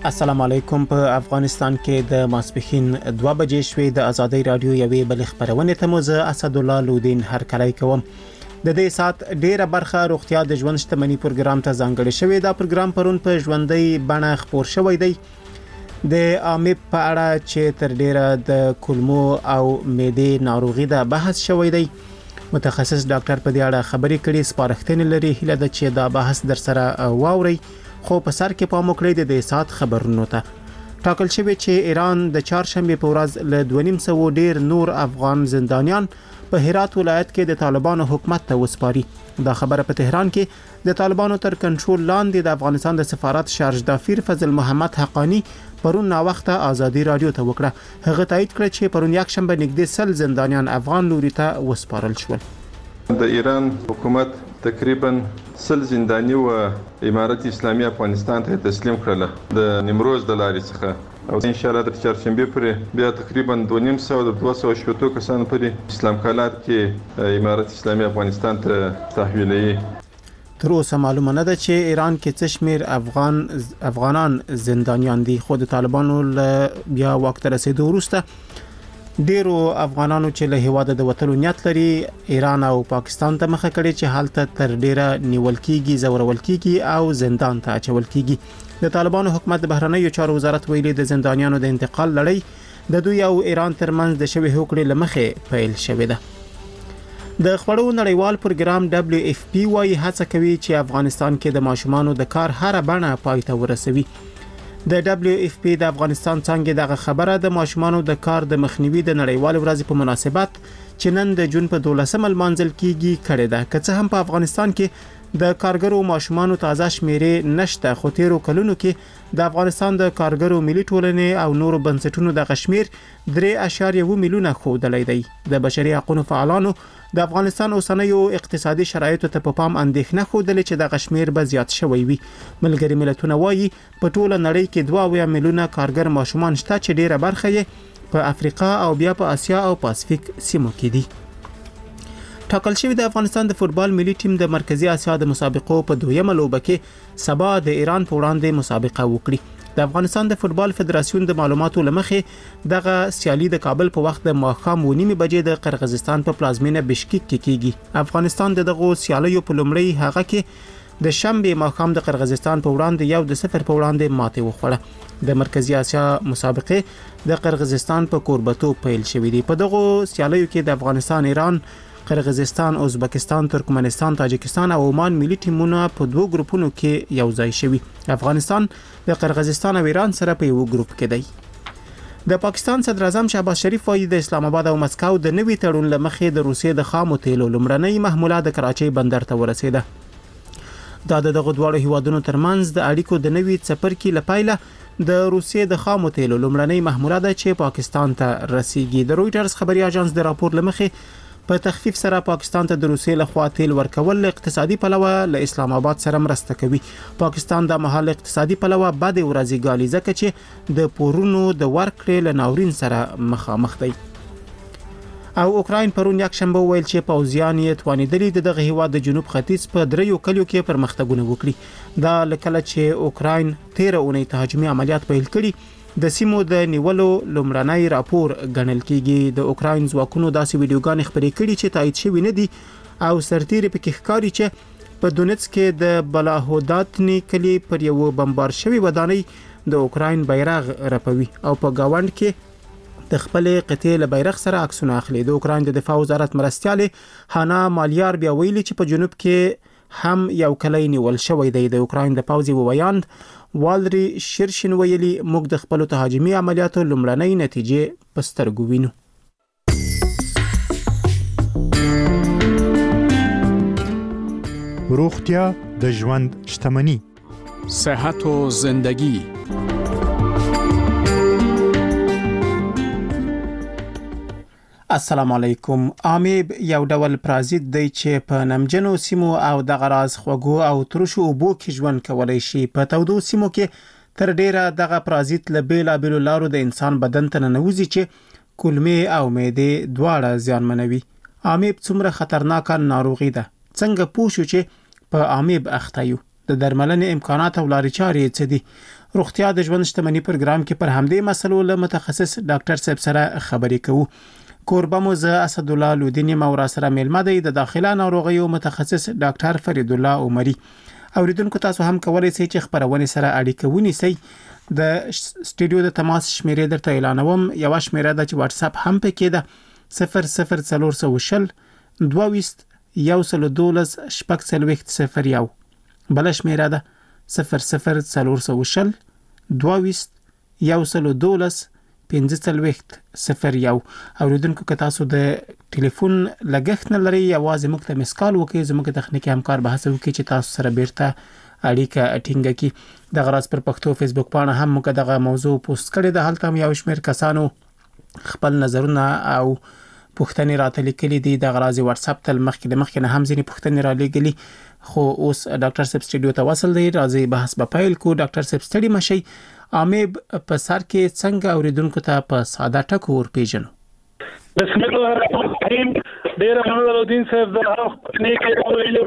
السلام علیکم. په افغانستان کې د ماسپښین 2 بجې شوې د ازادۍ رادیو یوې بل خبرونه ته مو زه اسد الله لودین هر کلی کوم. د دې سات ډیره برخه روغتیا د ژوند شتمنۍ پروګرام ته ځانګړی شوی. دا پروګرام پرون په ژوندۍ بڼه خبر شوی دی. د امیب په اړه چې تر ډیره د کولمو او معدې ناروغي د بحث شوی دی. متخصص ډاکټر په دې اړه خبرې کړي. سپارښتنې لري هله د چې دا بحث در سره واوري. خو په سر کې پام وکړئ د سات خبرونو ته. ټاکل شوی چې ایران د چهارشنبه په ورځ له 2.5 ډیر نور افغان زندانیان په هرات ولایت کې د طالبانو حکومت ته وسپاري. دا خبره په تهران کې د طالبانو تر کنټرول لاندې د افغانستان د سفارت شارج دافیر فضل محمد حقانی پرون نا وخت ازادي رادیو ته وکړه. هغه تایید کړ چې پرون یک شنبه نږدې 100 زندانیان افغان لوري ته وسپارل شول. د ایران حکومت تقریبا 100 زندانی و امارت اسلامي افغانستان ته تسلیم کړل د نیمروز د لارې څخه او ان شاء الله د چهارشنبه پورې بیا تقریبا 250 کسان پورې اسلام کالات کې امارت اسلامي افغانستان ته تحویلوي. تر اوسه معلومه نه ده چې ایران کې څه شمیر افغانان زندانیان دي. خو د طالبانو بیا وخت رسیدو وروسته ډیرو افغانانو چې له هیواده د وټلو نیت لري ایران او پاکستان ته مخه کړي چې حالت تر ډیره نیول کیږي، زورول کیږي او زندان ته اچول کیږي. د طالبانو حکومت د بهرنیو چارو وزارت ویلي د زندانیانو د انتقال لړۍ د دوی او ایران ترمنځ د شوی هوکړې لمخې پیل شوې ده. د خبرو نړیوال پروګرام WFP وايي هڅه کوي چې افغانستان کې د ماشومانو د کار هر بڼه پای ته ورسوي. د WFP د افغانستان څنګه دغه خبره د ماشومانو د کار د مخنیوي د نړیوال ورځ په مناسبت چې نن د جون په 12 منځل کېږي کړه ده. که څه هم په افغانستان کې د کارګرو ماشومانو تازه شمیرې نشته، خو تیرو کلونو کې د افغانستان د کارګرو ملي ټولنې او نورو بنسټونو د غشمیر 3.1 میلیونه خودلې دی. د بشري حقوقو فعالانو د افغانستان اوسنیو اقتصادي شرایطو ته په پام اندېښنه خوده چې د غشمیر به زیات شوی وي. ملګری ملتونه وایي په ټوله نړۍ کې 2 میلیونه کارګر ماشومان شته چې ډیره برخه یې په افریقا او بیا په اسیا او پاسفیک سیمو کې دي. ټاکل شوی د افغانستان د فوتبال ملي ټیم د مرکزی اسیا د مسابقو په دویمه لوبه کې سبا د ایران په وړاندې مسابقه وکړي. د افغانستان د فوتبال فدراسیون د معلوماتو لمخې دغه سیالي د کابل په وخت د ماښام 9:30 بجې د قرغیزستان په پلازمینه بشکیک کې کیږي. افغانستان دغه سیالیو په لومړی هغه کې د شنبه ماښام د قرغیزستان په وړاندې 1-0 په وړاندې ماته وخوړه. د مرکزی اسیا مسابقه د قرغیزستان په کوربتو پیل شوې دي. په دغه سیالیو کې د افغانستان، ایران، قرغیزستان، ازبکستان، ترکمنستان، تاجکستان او عمان ملي ټیمونه په 2 ګروپونو کې یو ځای شوي. افغانستان د قرغیزستان او ایران سره په یو ګروپ کې دی. د پاکستان صدر اعظم شهباز شریف وايي د اسلام آباد او مسکو د نوي تړون لمخې د روسیې د خامو تیلو لمړنۍ محموله د کراچۍ بندر ته ورسېده. دا دغه دوه هیوادونو ترمنځ د اړیکو د نوي څپرکي لپاره د روسیې د خامو تیلو لمړنۍ محموله ده چې پاکستان ته رسیږي. د رويټرز خبري اژانس د راپور لمخې په تخفیف سره پاکستان ته د روسیې لخوا تیل ورکول اقتصادي پلوه له اسلام آباد سره مرسته کوي. پاکستان د محل اقتصادي پلوه بد ورځي ګالي ځکه چې د پورونو د ورکړې له ناورین سره مخامخ دی. او اوکراین پرون یک شنبه ویل چې پوځیان یې توانیدلي دغه هیواد د جنوب ختیځ په 3 کلیو کې پرمختګونه وکړي. دا لکه چې اوکراین 13 اونۍ تهاجمي عملیات پیل کړي د سیمو د نیولو لمړنۍ راپور غنل کیږي. د اوکراین ځواکونو داسې ویډیوګانې خبرې کړي چې تایید شوی نه دي او سرتیری پکې ښکاري چې په دونیتسک کې د بلاهوداتنی کلی پر یو بمبار شوی ودانۍ د اوکراین بیرغ رپوي او په گاوند کې د خپل قطعه له بیرغ سره عکسونه اخلي. د اوکراین د دفاع وزارت مرستياله هانا مالیار بیا ویلي چې په جنوب کې هم یو کلی نیول شوی دی. د اوکراین د پوځي ویاند والری شیرشن ویلي موږ د خپل تهاجمي عملیاتو لمړنۍ نتیجې پسترګو وینو. روغتیا د ژوند شتمني، صحت و زندگی. السلام علیکم. امیب یو ډول پرازیت دی چې په نمجنو سیمو او د غراز خوګو او ترشو اوبو کې ژوند کولای شي. په تودو سیمو کې تر ډیره دغه پرازیت له بیلابیلو لارو د انسان بدن ته ننوځي چې کولمې او معدې دواړه زیانمنوي. امیب څومره خطرناک ناروغي ده؟ څنګه پوه شو چې په امیب اخته یو؟ د درملنې امکانات او لارې چارې څه دي؟ روغتیا د ژوند شتمنۍ پروګرام کې پر همدې مسلو له متخصص ډاکټر صاحب سره خبرې کوو. کوربه مو زه اسد الله لودینی مورا سره میلمه دی د داخله ناروغیو متخصص ډاکټر فرید الله عمری. اوریدونکو تاسو هم کولای شئ چې خبرونه سره اړیکه ونیسئ. د سټوډیو د تماس شمیرې درته اعلانوم. یو شمیره د واتس اپ هم پکې ده 00420 22 112 001. بل شمیره ده 00420 22 112 1501. اوریدونکو که تاسو د ټلیفون لګښت نه لري یوازې موږ ته مسکال وکړئ. زموږ تخنیکی همکار به هڅه وکړي چې تاسو سره بیرته اړیکه ټینګه کړي. د غراس پر پښتو فیسبوک پاڼه هم موږ دغه موضوع پوسټ کړې ده. هلته هم یو شمېر کسانو خپل نظرونه او پوښتنې راته لیکلي دي. د غراز واتس اپ تل مخکې نه هم ځینې پوښتنې را لېږلي، خو اوس ډاکټر صاحب سټوډیو ته وصل دی. راځي بحث به پیل کو. ډاکټر صاحب ستړي مشي. امیب په سر کې څنګه اوریدونکو ته په ساده ټکو ور پیژنو؟ بسم الله الرحمن الرحیم. ډیر مننه لودین صاحب د تخنیکی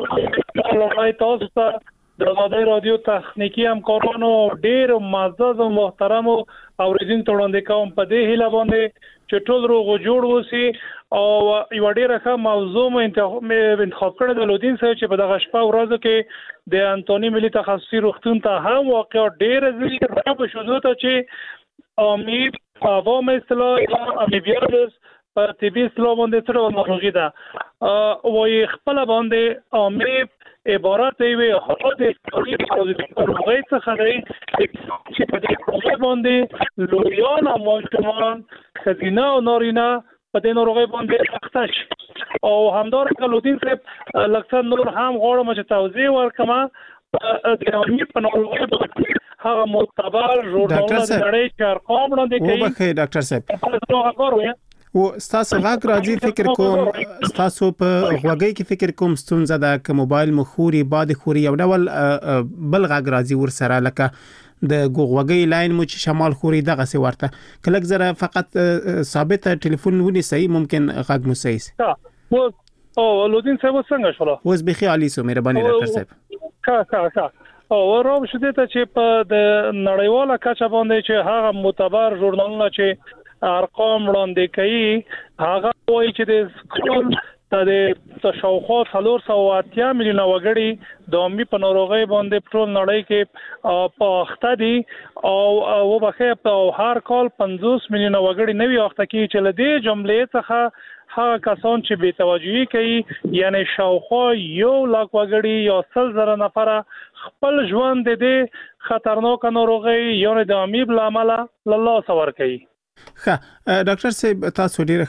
او تاسو ته د آزادۍ رادیو تخنیکی همکارانو ډیر معزز او محترم اوریدونکو وړاندې کوم په دې هیله باندې چې ټول روغ جوړ وسی او یو ډیره ښه موضوع مو انتخاب کړی د لودین صاحب چې په دغه شپه ورځو کې د انټونی ملي تخصصي روغتون ته هم واقع ډیره زیاته په شوزو ته چې امیب عوام اصطلاح امیبیاس په طبي اصطلاح باندې څه ناروغي ده وایي خپل باندې امیب عبارت وي حالت روغي څخه دی چې په دې باندې لویان او ماشومان ښځینه او نارینه په دې ناروغي باندې اخته شي. او همدارنګه لودین صاحب لکه نور هم غواړم چې توضیح ورکړم د امیب په ناروغي باندې هغه معتبر ژورنالونه د نړۍ چې ارقام وړاندې کوي. وبخښئ ډاکټر صاحب او ستاسو غږ راځي. فکر کوم ستاسو په غوږی کې فکر کوم ستونزه ده که موبایل مخوري باد خوري یو ډول بل غږ راځي ور سره لکه د غوږی لاین مو چې شمال خوري دغه سی ورته کله زره فقط ثابت ټلیفون ونیسئ ممکن غږ مو صحیح شي. او لودین صاحب څنګه شوله؟ اوس بخي علي سو مهرباني ډاکټر صاحب. او ورو شته چې په د نړیواله کچه باندې چې هغه معتبر ژورنالونه چې ارقام وړاندې کوي هغه وایي چې د سکول د شاوخوا 380 میلیونه وګړي د امیب په ناروغۍ باندې ټول نړۍ کې په اخته دي او وبخښه په هر کال 50 میلیونه وګړي نوي اخته کیږي چې له دې جملې څخه هغه کسان چې بې توجهي کوي یعنی شاوخوا 1 لک وګړي یا 100,000 نفر خپل ژوند د دې خطرناک ناروغۍ یعنی د امیب لامل الله سور کوي. ډاکټر صاحب تاسو ډیره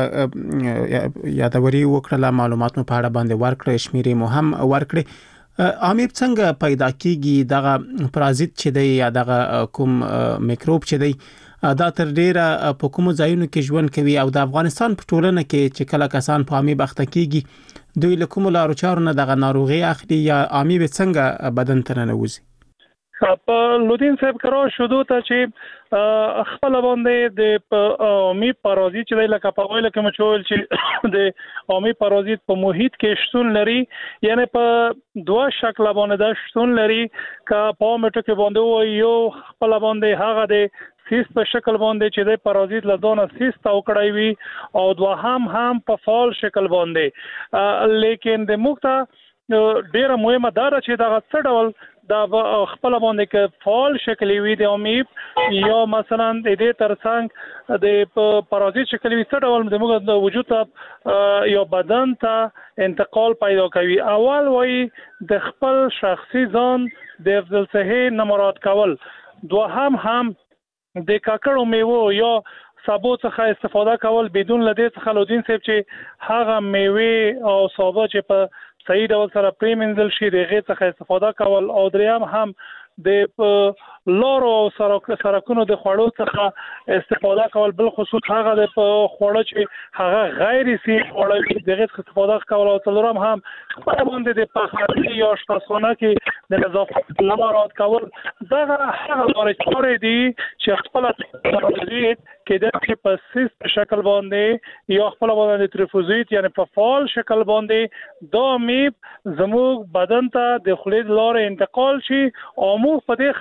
ښه یادوري وکړه، معلومات مو په اړه باندې ورکړې، شمیرې مو هم ورکړې. امیب څنګه پیدا کیږي؟ دغه پرازیت چې دی یا دغه کوم میکروب چې دی دا تر ډیره په کوم ځایونو کې ژوند کوي او د افغانستان په ټولنه کې چې کله کسان په امیب اخته کیږي دوی له کوم لارو چارو نه دغه ناروغي اخلي یا امیب څنګه بدن ته ننوځي؟ په لودین صاحب کرو شودو ته چې خپل باندې د امیب پارازیت چې لکه په ویل کې مچول چې د امیب پارازیت په محیط کې شتون لري، یعنی په دوه شکل باندې د شتون لري که په مټو کې باندې یو خپل باندې هغه د سیست په شکل باندې چې د پارازیت لدونه سیست او کړای وي او دوه هم په فعال شکل باندې لیکن د مخته ډیره مهمه ده چې دا څه ډول دا خپل باندې کې فعال شکل وي د امیب یا مثلا د دې ترڅنګ د پارازیت شکل وي څه ډول د موږ د وجود ته یا بدن ته انتقال پیدا کوي. اول وایي د خپل شخصي ځان د افضل صحي نمرات کول، دوهم هم د کاکړو میوه یا سابو څخه استفاده کول بدون لدې څخه لودین صاحب چې هغه میوه او سابه چې په صحیح ډول سره پریمنزل شي دغه څخه استفاده کول او دریم هم د لارو او سرکونو د خوړو څخه استفاده کول، بل خصوص هغه د خوړو چې هغه غیر صحي خوړو دغه څخه استفاده کول او څلورم هم خپل باندې د پخلنځي یا شتاسونه کې د نظافت لمرات کول. دغه هغه لارې دي چې خپل پارازیت کې د پسیس شکل باندې یا خپل باندې تریفوزیت یعنی په فعال شکل باندې د امیب زموږ بدن ته د خولې لارې انتقال شي او موږ په دې خطرناک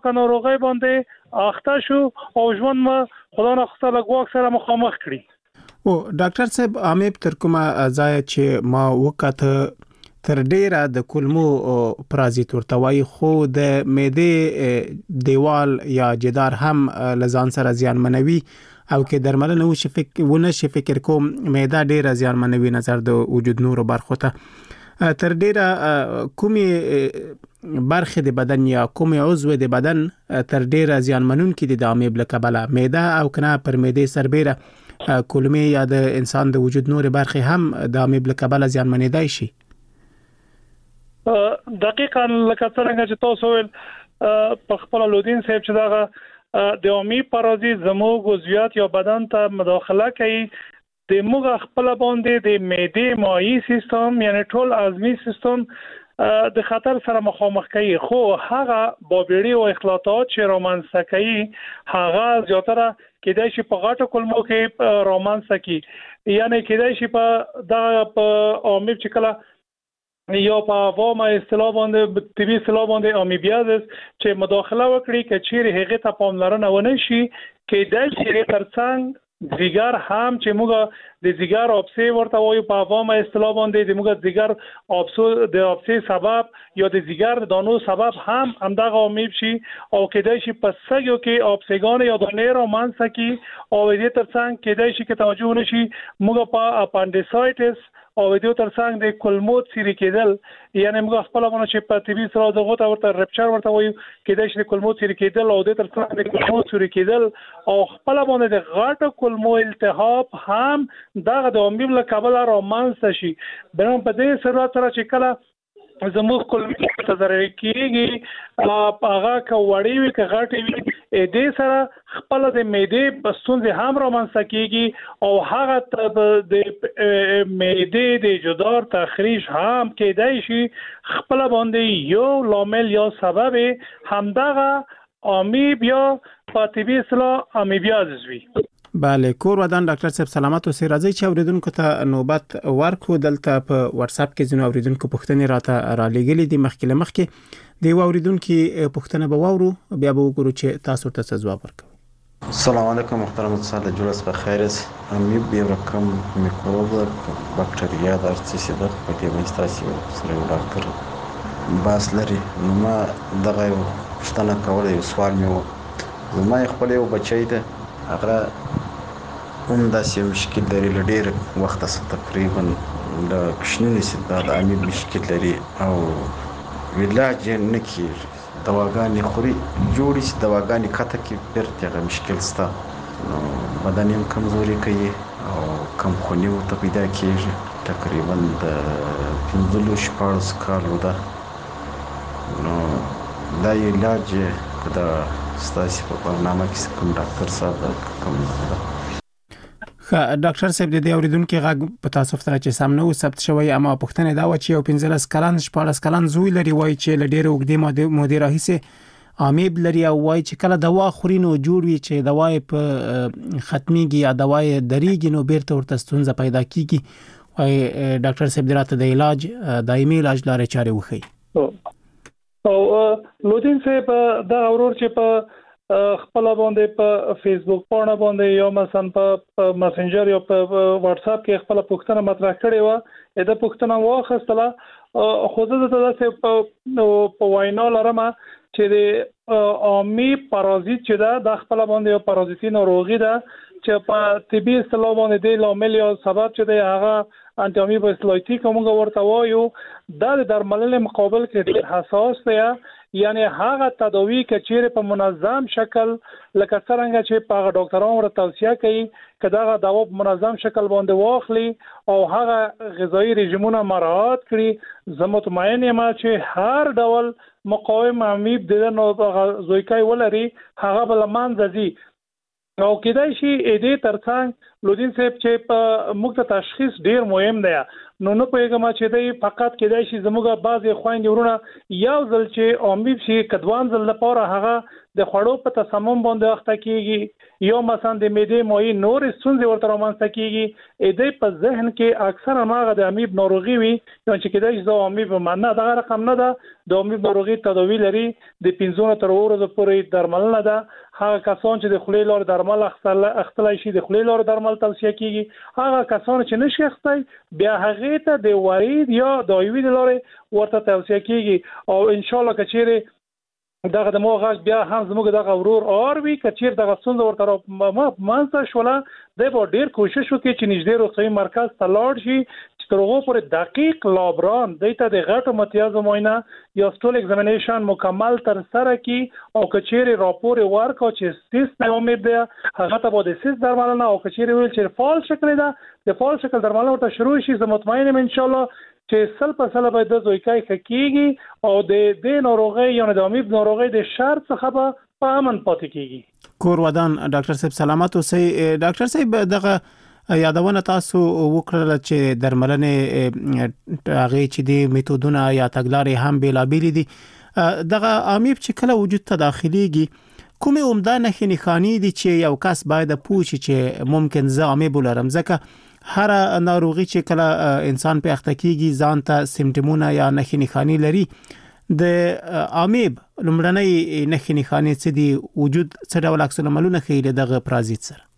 په ناروغي باندې اخته شو او ژوند ما خدای نه خسته لګواک سره مخامخ کړی. او ډاکټر صاحب امید تر کومه ځای چې ما وکړه تر ډیره د کولمو پرازیت ورتوي خو د معدې دیوال یا جدار هم لزان سره زیان منوي او کې درملنه ونه فکر کوم معده ډیره زیان منوي نظر د وجود نور برخو ته تر ډیره کومي برخه د بدن یا کومي عضو د بدن تر ډیره زیان منون کې د امیب لکبله معده او کنه پر معده سربېره کولمي یا د انسان د وجود نور برخه هم د امیب لکبله زیان منیدای شي. دقیقاً لکه څنګه چې تاسو ویل په خپل لودین صاحب چې دا د امی پرازیت زموږ عضویات یا بدن ته مداخله کوي د موږ خپل باندې د معدې مایي سیستم یعنی ټول هضمي سیستم د خطر سره مخامخ کوي خو هغه بابېړي او اخلاطات چې رومانسه کوي هغه زیاتره کېدای شي په غاټه کولمو کې رومانسه کوي یعنی کېدای شي په د امیب چې کله یا په عوامه اصطلاح باندې طبي اصطلاح باندې امیبیازس چې مداخله وکړي چې چیرې هغه ته پاملرنه ونه شي کېدای شي ترڅنګ زیګر هم چې موږ د زیګر اپسي ورته وایو په عوامه اصطلاح باندې د موږ زیګر د اپسي سبب یا د زیګر د دانو سبب هم همدغه امیب شي او کېدای شي په سګو کې اپسیګان یا د نيرو مانسه کې او دې ترڅنګ کېدای شي کې توجه ونشي موږ په اپاندیسایټس او د ترڅنګ د کولمو څیرې کېدل یعنی موږ خپل باندې چې په طبي سره دغه ورته رپچر ورته وایو کېدای شي د کولمو څیرې کېدل او د ترڅنګ د کولمو څیرې کېدل او خپل باندې د غاټه کولمو التهاب هم دغه د امیب له کبله رومانس شي بنو په دې سره چې کله زموږ کولمو ته ضرر کیږي هغه کوړی وي که غټي وي دې سره خپل د معدې بستونځ هم رومانس کیږي او هغه د معدې د جدار تخریش هم کېدای شي خپل باندې یو لامل یا سبب همدغه امیب یا طبي اصطلاح امیبیازس وي. بله کور ودان ډاکټر صاحب سلامت اوسئ راځي چې اوریدونکو ته نوبت ورکو دلته په واتس اپ کې ځینو اوریدونکو پوښتنې راته را لېږلې دي مخکې د اوریدونکو پوښتنه به واورو بیا به وګورو چې تاسو ته ځواب ورکړو. السلام علیکم محترم ساده جلس بخیر است امیب یو رقم میکروب باکتریا د ارتسی د په دې مستاسي سره ډاکټر باس لري نو ما دغه پوښتنه کوله یو سوال مې زما خپل یو بچی ده هغه هم داسې مشکل لري له ډېر وخته څخه تقریبا د کشنونې څخه د امیب مشکل لري او علاج یې نه کېږي دواګانې خوري جوړې چې دواګانې قطع کړي بیرته هغه مشکل شته نو بدن یې کمزوري کوي او کمخوني ورته پیدا کېږي تقریبا د 15-16 کالو ده نو دا علاج که د ستاسو په برنامه کې کوم ډاکټر صاحب کوم ډاکټر صاحب د دې اوریدونکو غږ په تاسو فتره چې سم نو ثبت شوی اما پوښتنه دا و چې یو 15 کلن 14 کلن زوی لري وای چې ل ډېر وګړي مودې راهیسه امیب لري او وای چې کله دوا خوري نو جوړ وي چې دواي په ختميږي یا دواي دریږي نو بیرته ورته ستونزه پیدا کیږي وای ډاکټر صاحب دراته د علاج دایمي علاج لارې چارې وخی او لودین صاحب دا اورور چې په خپل باندې په فیسبوک پاڼه باندې یا مثلا په مسنجر یا په واتس اپ کې خپل پوښتنه مطرح کړې و دا پوښتنه واخستله خو زه ته په وینا لرم چې د امی پرازیت چې دا د خپل باندې یو پرازیتي ناروغي ده چې په طبي اصطلاح باندې د لامل یا سبب چې د هغه انټي امیب اسلایټیک موږ ورته وایو دا د درملنې مقابل کې ډېر حساس دی یعنی هغه تداوی چې چیرې په منظم شکل لکه څنګه چې په ډاکټرانو ورته توصیه کوي چې دا دوا په منظم شکل باندې واخلي او هغه غذایی رژیمونه مراعات کړي زه مطمئن یم چې هر ډول مقاوم امیب د نو زویکای ولري هغه بل منځ ځي او کېدای شي دې ترڅنګ لودین صاحب چې په موږ ته تشخیص ډیر مهم دی نو نه پېږم چې دی فقط کېدای شي زموږه بعضی خويندې ورونه یو ځل چې امیب شي کدوان ځل لپاره هغه د خړو په تسمم باندې وخت کېږي یو مثلا د معدې موي نور ستونزې ورته رامنځته کېږي اې دې په ذهن کې اکثر هغه د امیب ناروغي وي چې کېدای شي د امیب معنا دغه رقم نه ده د امیب ناروغي تداوی لري د 15 تر ورځې پورې درملنه ده هغه کسان چې د خولې لار درمل اخلي شي د خولې لار درمل توصیه کیږي هغه کسان چې نشي اخلي بیا هغه ته د ورید یا د ایوی د لارې ورته توصیه کیږي او ان شاء الله کچېره دغه د موغه بیا هم زموږ دغه ورور اور وی کچیر دغه څنګه ورته مانځه شولا د به ډیر کوشش وکړي چې نږدې روغتیايي مرکز ته لاړ شي چې تر هغه پورې دقیق لابران دته د غټو متیازو معاینه یا سټول ایگزامینیشن مکمل تر سره کی او کچیر راپور ورکو چې سیس نه امید ده هغه ته به د سیس درملنه او کچیر ویل چې فال شکل ده د فال شکل درملنه ورته شروع شي زه مطمئنم ان شاء الله چې سل په سل به د زویکای خکېږي او د ناروغي یا د امیب ناروغي د شر څخه په امن پاتې کیږي کور ودان ډاکټر صاحب سلامت اوسئ ډاکټر صاحب دغه یادونه تاسو وکړه چې درملنه هغه چې د میتودونه یا تګلارې هم بیلابېل دي دغه امیب چې کله وجود ته داخليږي کومه عمده نښانې دي چې یو کس باید پوښي چې ممکن زه امیب ولرم ځکه هر ناروغي چې کله انسان په اخته کیږي ځان ته سیمټمونه یا نښانې لري د امیب لمړنۍ نښانې څه دي وجود څه ډول عکس العملونه ښیي دغه پرازیت سره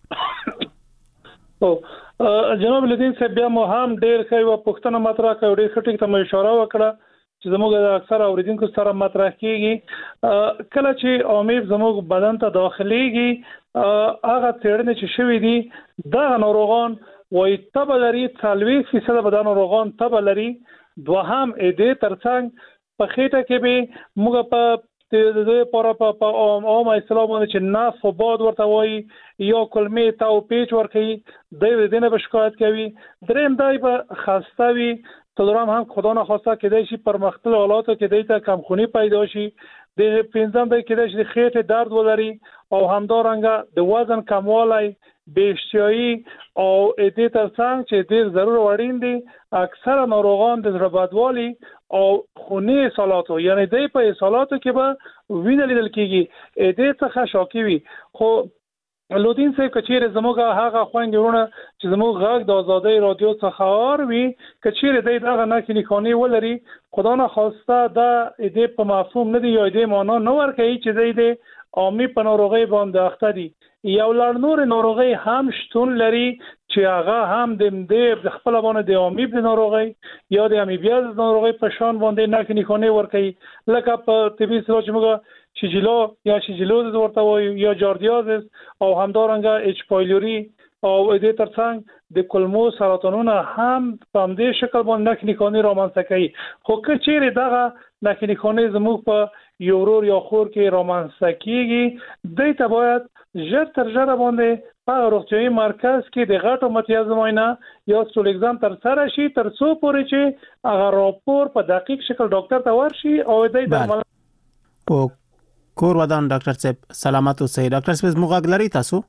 او جناب لدین صاحب بیا مو هم ډیر ښه یو پښتنه مطرح کوي ډیر خټک ته اشاره وکړه چې زموږ د اکثر اوریدونکو سره مطرح کیږي کله چې امیب زموږ بدن ته داخليږي هغه تیرنه چې شوی دي د ناروغان وای تبه لري 40% بدن ناروغان تبه لري دوهم اې ترڅنګ په خېټه کې به موږ په د پورا په عام اسلام باندې چې ناف او باد ورته وای یو کلمې تا او پیچ ورکي د دې نه شکایت کوي دریم دای په خاصتوي تلرام هم خدا نه خواسته کېدای شي پر مختلف حالاتو کې دایته کمخونی پیدا شي د پنځم دای کېدای شي خېټه درد ولري او همدارنګه د وزن کموالی بیشتیایی او دې ترڅنګ چې ډیر ضرور وړین دي اکثر ناروغان د زړه او خونی اصالاتو یعنی دې په اصالاتو کې به وینه لیدل کېږي دې څخه شاکی وي خو لودین صاحب کچیر زموږه هغه خويندې ورونه چې زموږ غږ د آزادۍ رادیو څخه اور وي کچیر دې دغه نښانې ولري خدا نه خواسته دا دې په مفهوم نه دی یا دې معنا نه ورکوي چې دې عامي په ناروغي باندې اخته دي یو لړ نور ناروغي هم شتون لري چې هغه هم د خپل باندې د امیب ناروغي یا د امیبیاز ناروغي په شان باندې نښانې ورکوي لکه په طبي سره چې موږ شیجلو یا شیجلوز ورته وایو یا جاردیازس او همدارنګه اچ پایلوري او دې ترڅنګ د کولمو سرطانونه هم په همدې شکل باندې نښانې رامنځته کوي خو که چیرې دغه نښانې زموږ په یورور یا خور کې رامنځته کیږي دوی ته باید ژر تر ژره باندې په روغتیايي مرکز کې د غټو متیازو معاینه یا سټول ایگزام تر سره شي تر څو پورې چې هغه راپور په دقیق شکل ډاکټر ته ورشي او دوی درمل او کور ودان ډاکټر صاحب سلامت اوسئ ډاکټر صاحب موږ غلري تاسو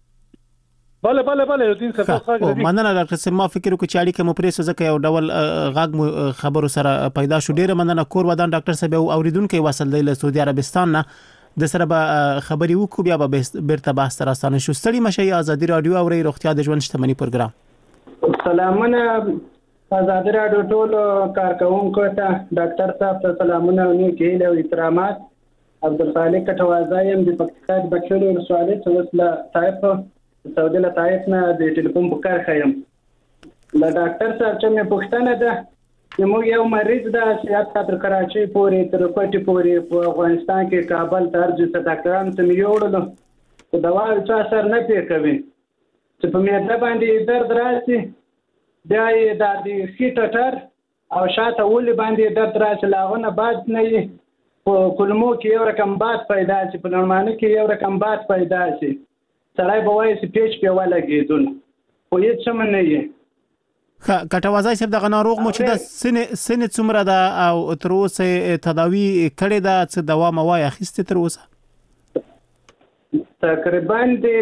بله دین صاحب مننه ډاکټر صاحب ما فکر وکړ چې اړیکه مو پرې سوزه یو ډول غږ خبرو سره پیدا شو ډیره مننه کور ودان ډاکټر صاحب اوریدونکو وصل دی له سعودي عربستان نه د سره به خبري وکړو بیا به بیرته بحث تر اسانه شو ستړي مشي ازادي رادیو او روغتیا د ژوند شتمنۍ پروګرام سلامونه ازادي رادیو ټول کارکونکو ته ډاکټر صاحب ته سلامونه او نیکی له احترامات عبدالخالق کټوازایم د پکتیکا د بکشوري ولسوالۍ څخه طائف سعودي له طائف نه د ټلیفون په کار خایم د ډاکټر صاحب چې مې پوښتنه ده چې موږ یو مریض د سیاحت تر کراچۍ پورې تر کوټي پورې په افغانستان کې کابل ته ارجو ته ډاکټران ته یوړل په دوا څه اثر نه پی کوي چې په معده باندې درد راشي بیا یې د خېټه ټر او شاته ولې باندې درد راشي لاغونه باد نه وي په کولمو کې یو رقم باد پیدا شي په نورمانه کې یو رقم باد پیدا شي سړی به وایي چې پیچ په ولګېدون خو هیڅ څه نه یې کټوازای صاحب دغه ناروغ مو چې د سن څومره ده او تر اوسه تداوی کړې ده څه دوا موای اخیسته تر اوسه تقریبا د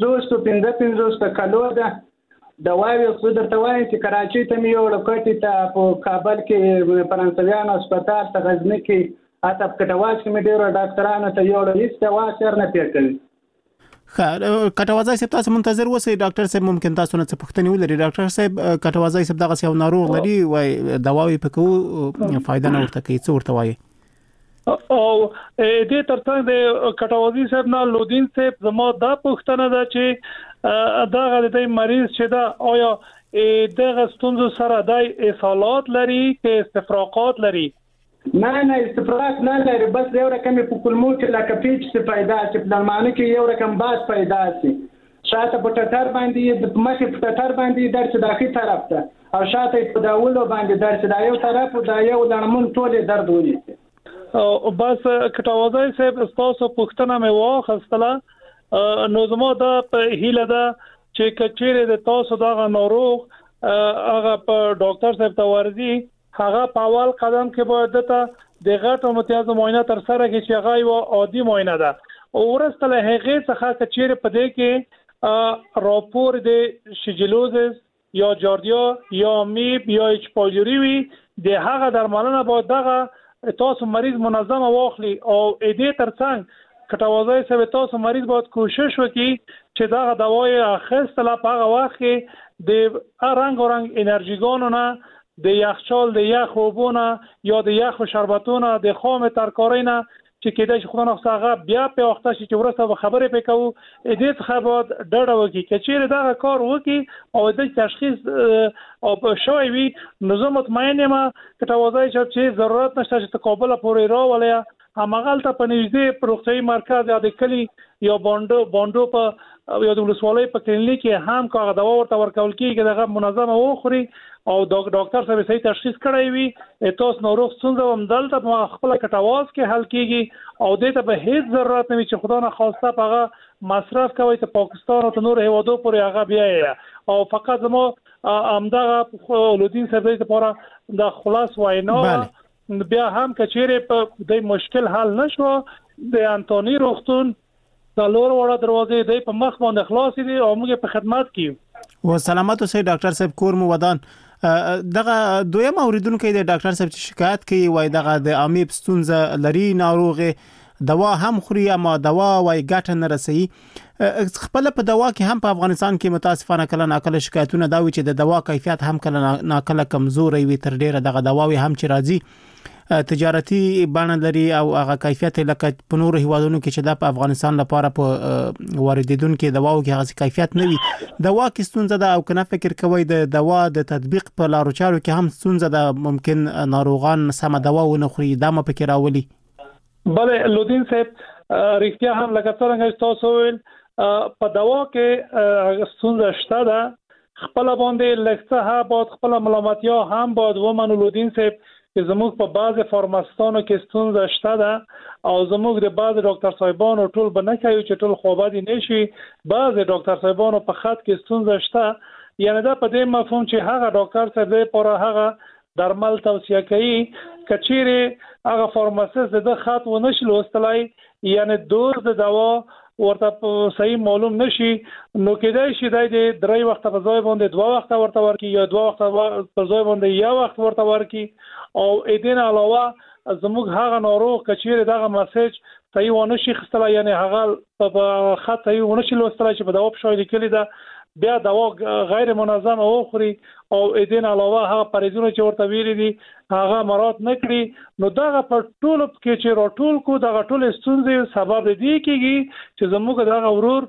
550 کالو ده دواوی خو درته وایم چې کراچۍ ته مې یوړه کټې ته په کابل کې فرانسویان هسپتال ته غزني کې حتی په کټواز کې مې ډېرو ډاکټرانو ته یوړه هېڅ دوا سر نه پېښ کوي. کټوازی صاحب تاسو منتظر اوسئ ډاکټر صاحب ممکن تاسو نه څه پوښتنې ولري. ډاکټر صاحب کټوازی صاحب دغه یو ناروغ لري وای دواوی پکې فائدہ نه ورته کوي څه ورته وایي او دې ترڅنګ د کټوازی صاحب نه لودین صاحب زما دا پوښتنه ده چې دغه د مریض چې دا آیا دغه ستونزو سره د اصالات لري که استفراقات لري؟ نه استفراق نه لري، بس یو رقم په کلمو کې لکه پیچ پیدا چې په معنی کې یو رقم باز پیدا شي شاته په ټټر باندې د مخې په ټټر باندې درس داخلي طرف ته او شاته په داولو باندې درس دا یو طرف او دا یو لړمون ټوله درد ونی. او بس کټوازی صاحب تاسو پوښتنه مې واخیستله نو زما دا په هیله ده چې کچېره د تاسو دغه ناروغ هغه په ډاکټر صاحب ته ورځي هغه په اول قدم کې باید د غټ امتیاز معاینه تر سره کې چې هغه یو عادي معاینه ده او ورسته له هغه څخه کچېره په دې کې راپور د شیجلوزس یا جاردیا یا میب یا ایچ پایلوری وي د هغه درملنه باید دغه تاسو مریض منظم واخلي او دې ترڅنګ کټوازی صاحب تاسو مریض باید کوشش وکړي چې دا دوايي اخیستله په هغه وخت کې د رنگ انرژیګانو نه د یخچال د یخ اوبونه یا د یخ شربتونه د خام ترکارینه چې کېدای شي خدای نو هغه بیا په وخت چې ورسته خبرې پکاو دې څخه باید ډډه وکړي چې دا کار وکړي او د تشخیص او شوی وي نو زه مطمئن یم کټوازی چې ضرورت نشته چې تقابل پورې راولې همغلته په نږدې پروختي مرکز یا د کلی یا باندو په یا د ولسوالۍ په کلینیک کې هم کاغه دوا ورته ورکول کیږي دغه منظمه وخوري او ډاکټر صاحب صحیح تشخیص کړی وي تاسو ناروغ څنګه هم دلته په خپل کټواز کې حل کیږي او دې ته به هیڅ ضرورت نه وي چې خدای نه خواسته هغه مصرف کوي ته پاکستان او نور هیوادو پورې هغه بیا او فقط زمو امدغه لودین صاحب دې لپاره د خلاص وینا بیا هم کچېره په د مشکل حل نشو د انټونی روغتون د لور وړه دروازې د په مخ باندې خلاص دي او موږ په خدمت کیو و سلامت اوسئ ډاکټر صاحب کور مو ودان. دغه دویم اوریدونکو د ډاکټر صاحب شکایت کوي وای دغه د امیب ستونزه لري ناروغ دوا هم خوري اما دوا وای ګټه نه رسي خپل په دوا کې هم په افغانستان کې متاسفانه کله ناکله شکایتونه دا وي چې د دوا کیفیت هم کله ناکله کمزوري وي تر ډیره دغه دواوي هم چې راځي تجارتي بڼه لري او هغه کیفیت لکه په نورو هیوادونو کې چې د افغانستان لپاره په واردیدونکو دواو کې هغه کیفیت نه وي دوا کې ستونزه ده او کنه فکر کوي د دوا د تطبیق په لارو چارو کې هم ستونزه ده ممکن ناروغان سم دوا ونه خوري دا م پکې راولي. بله لودین صاحب رښتیا هم لکه څنګه تاسو ویل په دوا کې ستونزه شته ده خپل باندې لکه باید خپل ملامتیا هم باید ومنو لودین صاحب چې زموږ په بعض فارماسیستانو کې ستونزه شته ده او زموږ د بعض ډاکټر صاحبانو ټول بنه کوي چې ټول خوابدي نشي بعض ډاکټر صاحبانو په خط کې ستونزه شته یعنی دا په دې مفهوم چې هغه ډاکټر صاحب لپاره هغه درمل توصیه کوي کچېره هغه فارماسیست د خط و نشي لوستلای یعنی دوز د دوا ورته صحیح معلوم نشي نو کېدای شي د 3 وخت په ځای باندې 2 وخت ورته ورکی یا 2 وخت په ځای باندې یا وخت ورته ورکی او اېدین علاوه زموږ هغه ناروغ کچېره دغه میسج صحیح ونه شي خستله یعنی هغه په خط صحیح ونه شي لوستلای چې په دوا په شوی لیکلي ده بیا دوا غیر منظمه وخوري او اېدین علاوه هغه پریزونه چې ورته ویلي دي هغه مراد نه کړی نو دغه په ټولو کې چې راټول کو دغه ټول ستونزې سبب دي کېږي چې زموږ دغه ورور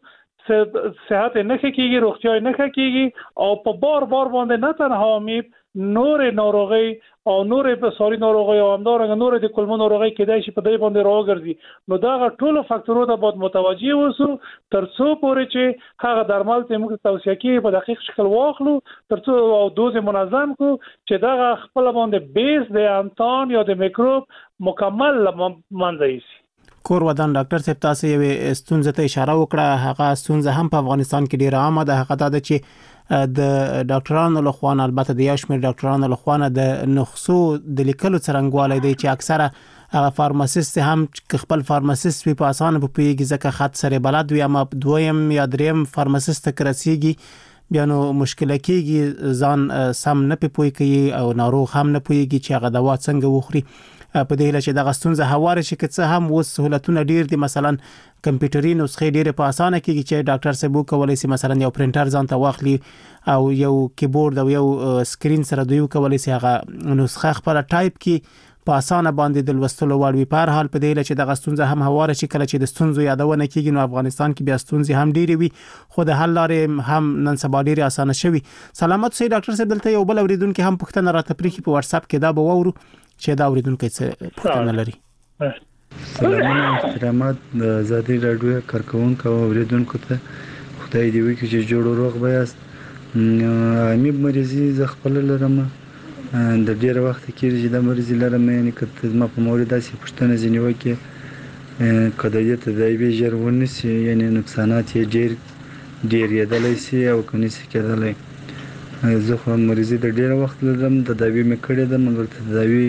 صحت نه کېږي روغتیا نه کېږي او په بار باندې نه تنها امیب نور ناروغي او نور په سوري ناروغي او همدارنګه نور د کولمو ناروغي کېدای شي په دې باندې راوګرځي نو دا ټول فاکتورونه ته باید متوجي اوسو ترڅو پورې چې هغه درمل ته موږ توصیه کوي په دقیق شکل واخلو ترڅو او دوز منظم کو چې دا خپل باندې بیس د انتان یا د میکروب مکمل منځي شي. کور ودان ډاکټر صاحب تاسو یو ستونزه ته اشاره وکړه هغه ستونزه هم په افغانستان کې ډیره عامه ده هغه دا چې د ډاکټرانو لخوا البته د یو شمېر ډاکټرانو لخوا د نسخو د لیکلو څرنګوالی دی چې اکثره فارماسیست هم خپل فارماسیست په اسانه په پیږي ځکه خط سره بلد وي اما دویم یا دریم فارماسیست کرسيږي بیا نو مشکل کېږي ځان سم نه پوي کوي او ناروغ هم نه پويږي چې هغه دوا څنګه وخوري په دې لاره چې د غستونزه هواره شي که څه هم وس سہولتونه ډیر دي مثلا کمپیوټري نسخې ډیره په اسانه کېږي چې ډاکټر صاحب کولای شي مثلا یو پرینټر ځان ته واخلي او یو کیبورډ او یو سکرین سره دوی کولای شي هغه نسخه خپل ټایپ کی په اسانه باندې د لوستلو وړ وي په حال په دې لاره چې د غستونزه هم هواره شي کله چې د ستونزو یادونه کېږي نو افغانستان کې بیا ستونزې هم ډیره وي خو د حل لارې هم نن سبا ډیره اسانه شوي سلامت سي ډاکټر صاحب دلته یو بل اوریدونکو هم پوښتنه راته پریخي په واتس اپ کې دا به وورو چې دا اوریدونکو څه پوښتنه لري سلامونه احترامات د آزادي رادیو کارکونکو او اوریدونکو ته خدای دې وکړي چې جوړ روغ بیاست امیب مریضي ز خپل لرم د ډیر وخت کې چې د مریضي لرم یعنی کته ما په مورید داسې پښتنه ځنی وکي کله دې ته دایبي ژرونه سي یعنی نقصانات یې ډیر یادلای سي او کني سي کېدلای زه خو مریضي د ډیر وخت لرم د دایبي مې کړې ده مګر ته دایبي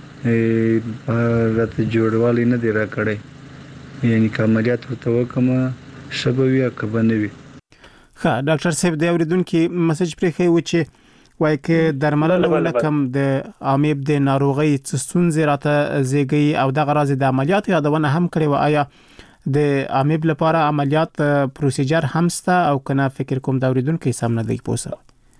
راته جوړوالی نه دی را کړی یعنی عملیات ورته وکم شبوي کبنوي ښه ډاکټر صاحب د اوریدونکو میسج پرې و چې وای کې درملنه ولکم د امیب د ناروغي څستونځ راته زیږي او د غراض د عملیات یادونه هم کړی و آیا د امیب لپاره عملیات پروسیجر همسته او کنه فکر کوم د اوریدونکو سم نه دی پوسه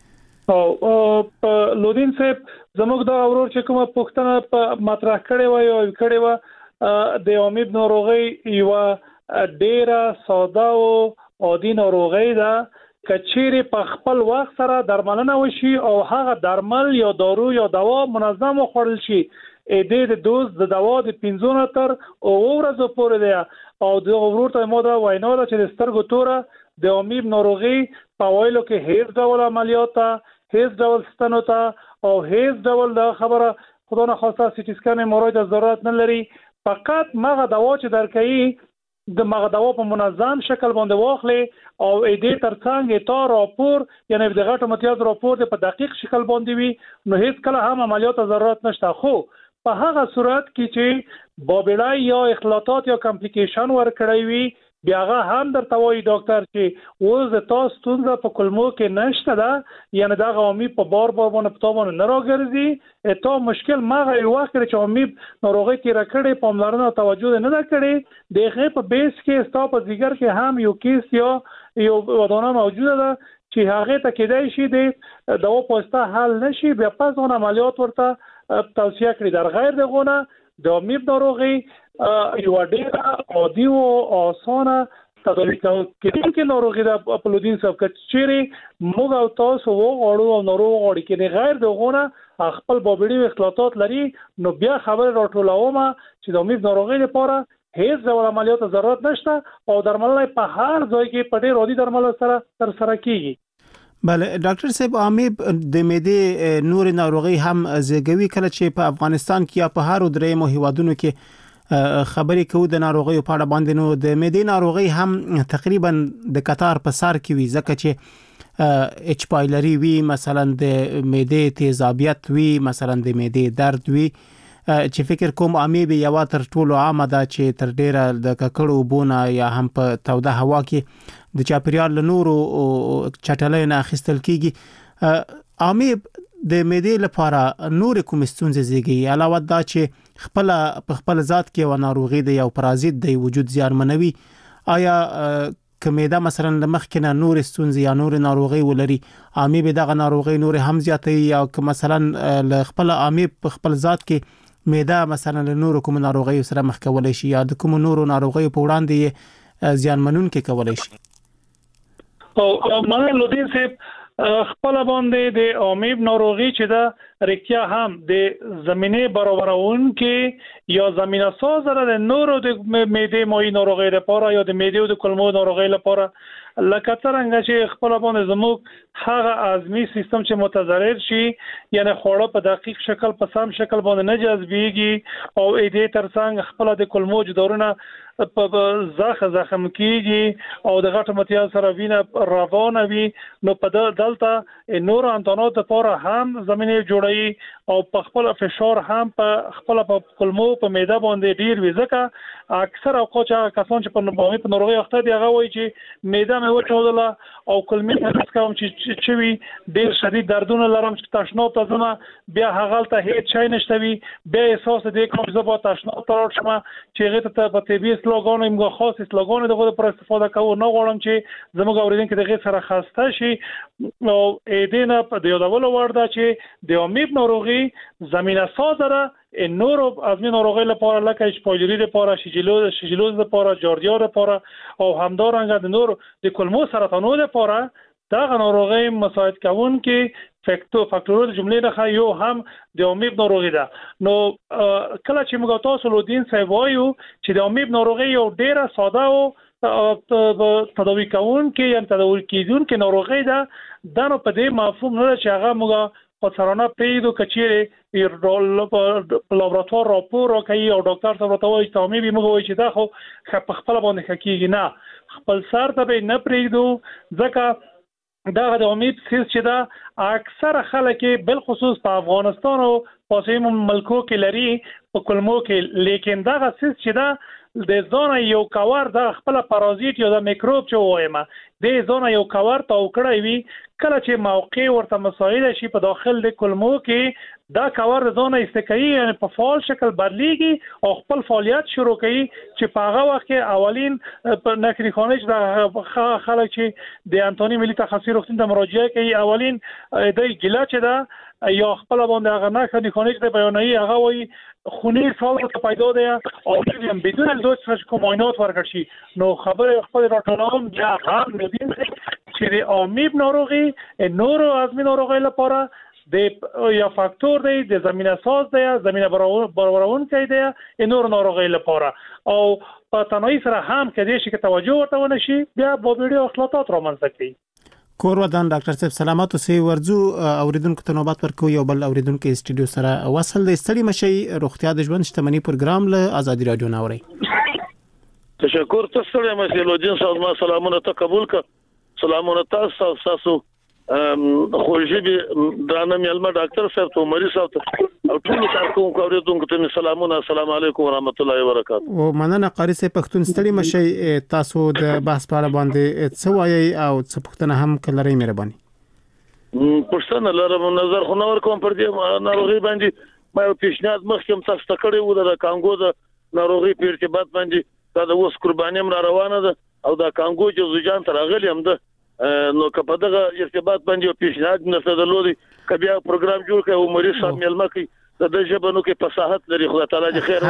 او لودین صاحب زموږ د اورور چې کومه پښتنه مطرح کړي وای او کړي و د امیب ناروغي یو ډیره ساده او عادي ناروغي ده کچيري په خپل وخت سره درملنه وشي او هغه درمل یا دارو یا دوا منظم خوړل شي د دوز د دوا د 15 تر او ورځې پورې ده او د اورور ته موده واینا ده چې د سترګو توره د امیب ناروغي په وایلو کې هیڅ ډول عملیات هیڅ ډول ستنوتا او هیڅ ډول د خبره خدای نه خواسته سي ټي سکان مروج ضرورت نه لري فقط مغه دوا چې درکې د مغه دوا په منظم شکل باندې واخلي او دې ترڅنګ تا راپور یعنی د غټو امتیاز راپور په دقیق شکل باندې وي نو هیڅ کله هم عملیات ضرورت نشته خو په هغه صورت کې چې بابلای یا اختلاطات یا کمپلیکیشن ورکړی وي بیا هغه هم درته وایي ډاکټر چې اوس تاسو ستونزه په کلمو کې نشته ده یعنی دا غوامي په بار باندې پتاونه نه راګرځي ته مشکل ماغه یو وخت چې امیب ناروغي کې راکړي پاملرنه توجه نه کړي دغه په بیس کې ستا په ځګر کې هم یو کیس یا یو ودانه موجوده ده چې هغه ته کېدای شي د دوا پوسټه حل نشي بیا پس غو عملیات ورته توصیه کړی در غیر دغه د امیب ناروغي یو ډیره عادي او اسانه تداوی کوونکې ناروغي د اپلودین صاحب کچيري موږ او تاسو وغواړو او ناروغ غواړي کې غیر دغه خپل بابړي اختلاطات لري نو بیا خبر راټولومه چې د امیب ناروغي لپاره هیڅ ډول عملیات ضرورت نشته او درملنه په هر ځای کې په ډېر عادي درمل سره تر سره کیږي بله ډاکټر صاحب امیب د معدې نور ناروغي هم زیږوي کله چې په افغانستان کې یا په هر درې موهیوادونو کې خبرې کوو د ناروغي په اړه باندې نو د معدې ناروغي هم تقریبا د قطار په سر کې وي ځکه چې اچ پایلری وی مثلا د معدې تیزابیت وی مثلا د معدې درد وی چې فکر کوم امیب یو تر ټولو عامه ده چې تر ډیره د ککړو بونه یا هم په توده هوا کې د چاپیریال نورو چټلۍ نه اخیستل کیږي امیب د معدې لپاره نور کوم ستونزې زیږي علاوه دا چې خپل ذات کې و ناروغي د یو پرازیت د وجود زیانمنوي آیا کمیدا مثلا د مخکنه نور ستونزې یا نور ناروغي ولري امیب دغه ناروغي نور هم زیاتې یا که مثلا خپل امیب په خپل ذات کې معده مثلا له نور کوم ناروغي سره مخ کولای شي یا د کوم نور ناروغي په وړاندې زیانمنون کې کولای شي او مانه لودین صاحب خپل باندې د امیب ناروغي چې دا رښتیا هم د زمينه برابرون کې یا زمينه ساز د نورو د معده مای ناروغي لپاره یا د معده او د کولمو ناروغي لپاره لکه څنګه چې خپل باندې زموږ هغه ازمي سیستم چې متضرر شي یعنی خوړه په دقیق شکل په سم شکل باندې نه جذبيږي او دې ترڅنګ خپل د کولمو جوړونه په زخم کیږي او د غټ متیال سره وینه روانه وي نو په دلته نور انتونات لپاره هم زمينه جوړي او په خپل فشار هم په خپل په کولمو په معده باندې ډیر وي ځکه اکثر اوقات کسان چې په ناروغي اخته دي هغه وایي چې معده مې وچودله او کولمې هڅه کوم چې وي ډیر شدید دردونه لرم چې تشناب ته ځم بیا هغه ته هیڅ شي نشته وي بیا احساس دې کوم چې زه به تشناب ته لاړ شم چې هغه ته په طبي سلوګان موږ خاص سلوګان دغه پر استفاده کوو نه غواړم چې زموږ اوریدونکو دغه سره خسته شي او دې نه په یادولو ورده چې د امیب ناروغي زمينه سازه نور از می ناروغی لپاره لکه اشپایلری لپاره شیجلوز لپاره جاردیا لپاره او همدارنګه د نور د کولمو سرطانو لپاره دا ناروغي مساعد کوون کې فاکتورونه جملې نه یو هم د امیب ناروغي ده نو کله چې موږ تاسو لودین څه وایو چې د امیب ناروغي یو ډیره ساده او تداوی کوون کې یا تداوی کیدون کې ناروغي ده دا نو په دې مفهوم نه چې هغه موږ پاترانه پیدو کچېره په لابراتوار راپور راکړي او ډاکټر ته ورته چې امیب موږ وایي چې دا خو په خپل باندې حقیقي نه خپل سر ته به نه پریږدو ځکه دا د امیب سیس چې دا اکثر خلک بل خصوص په افغانستان او په ملکو کې لري په کولمو کې لیکن دا سیس چې دا د ځونه یو کاور د خپل پارازیت یا د میکروب چې وایما د ځونه یو کاور ته وکړای وي کله چې موقع ورته مساعده شي په داخل د کولمو کې دا کاور د ځونه استکایي یعنی په فعال شکل بدلیږي او خپل فعالیت شروع کوي چې په هغه وخت کې اولین په نکري خانج د خلک چې د انټونی ملي تخصصي روغتون ته مراجعه کوي اولین د ګیلا چې دا یا خپل باندې هغه نه کړي خانج د بیانایي هغه وایي خونی سال ته پیدا ده او هم بدون دوز څخه معاینات ورکړ شي نو خبره خپل راټولوم بیا هم ندین چې د امیب ناروغي نور ازمي ناروغي لپاره د یا فاکتور دی د زمينه ساز دی زمينه برابرون کوي دی نور ناروغي لپاره او په تنوي سره هم کدي شي کې توجه ورته ونشي بیا په ویډیو اخلاقات رامنځته کوي کور ودان ډاکټر صاحب سلامات اوسئ ورځو اوریدونکو ته نوبت ورکو یو بل اوریدونکو استډیو سره وصل د استړي مشي روغتیا د ژوند شتمنۍ پروګرام له ازادي رادیو ناوړي تشکر تاسو ته مسلودین صاحب سلامونه ته قبول ک سلامونه تاسو خوشي درانه ملما ډاکټر صاحب ته مریض صاحب او ټول کارکونکو اوریدونکو ته سلامونه السلام علیکم ورحمت الله وبرکاته او مننه قاری سه پښتون ستړي مشي تاسو د بحث په اړه باندې څه وایي او څه پښتنه هم کلري مهرباني پښتنه لرم نظر خو نور کوم پر دې ناروغي باندې ما پیشنهاد مخکې تاسو ته کړی و د کانګو د ناروغي په ارتباط باندې دا د اوس قرباني مر روانه ده او د کانګو چې زوجان تر غلي هم ده نو کله دغه ارتباط باندې پیشنهاد نشته د لوري کبیا پروګرام جوړ کړي او مریض صاحب ملما کوي د ژبنو کې فصاحت لري خدای تعالی دې خیر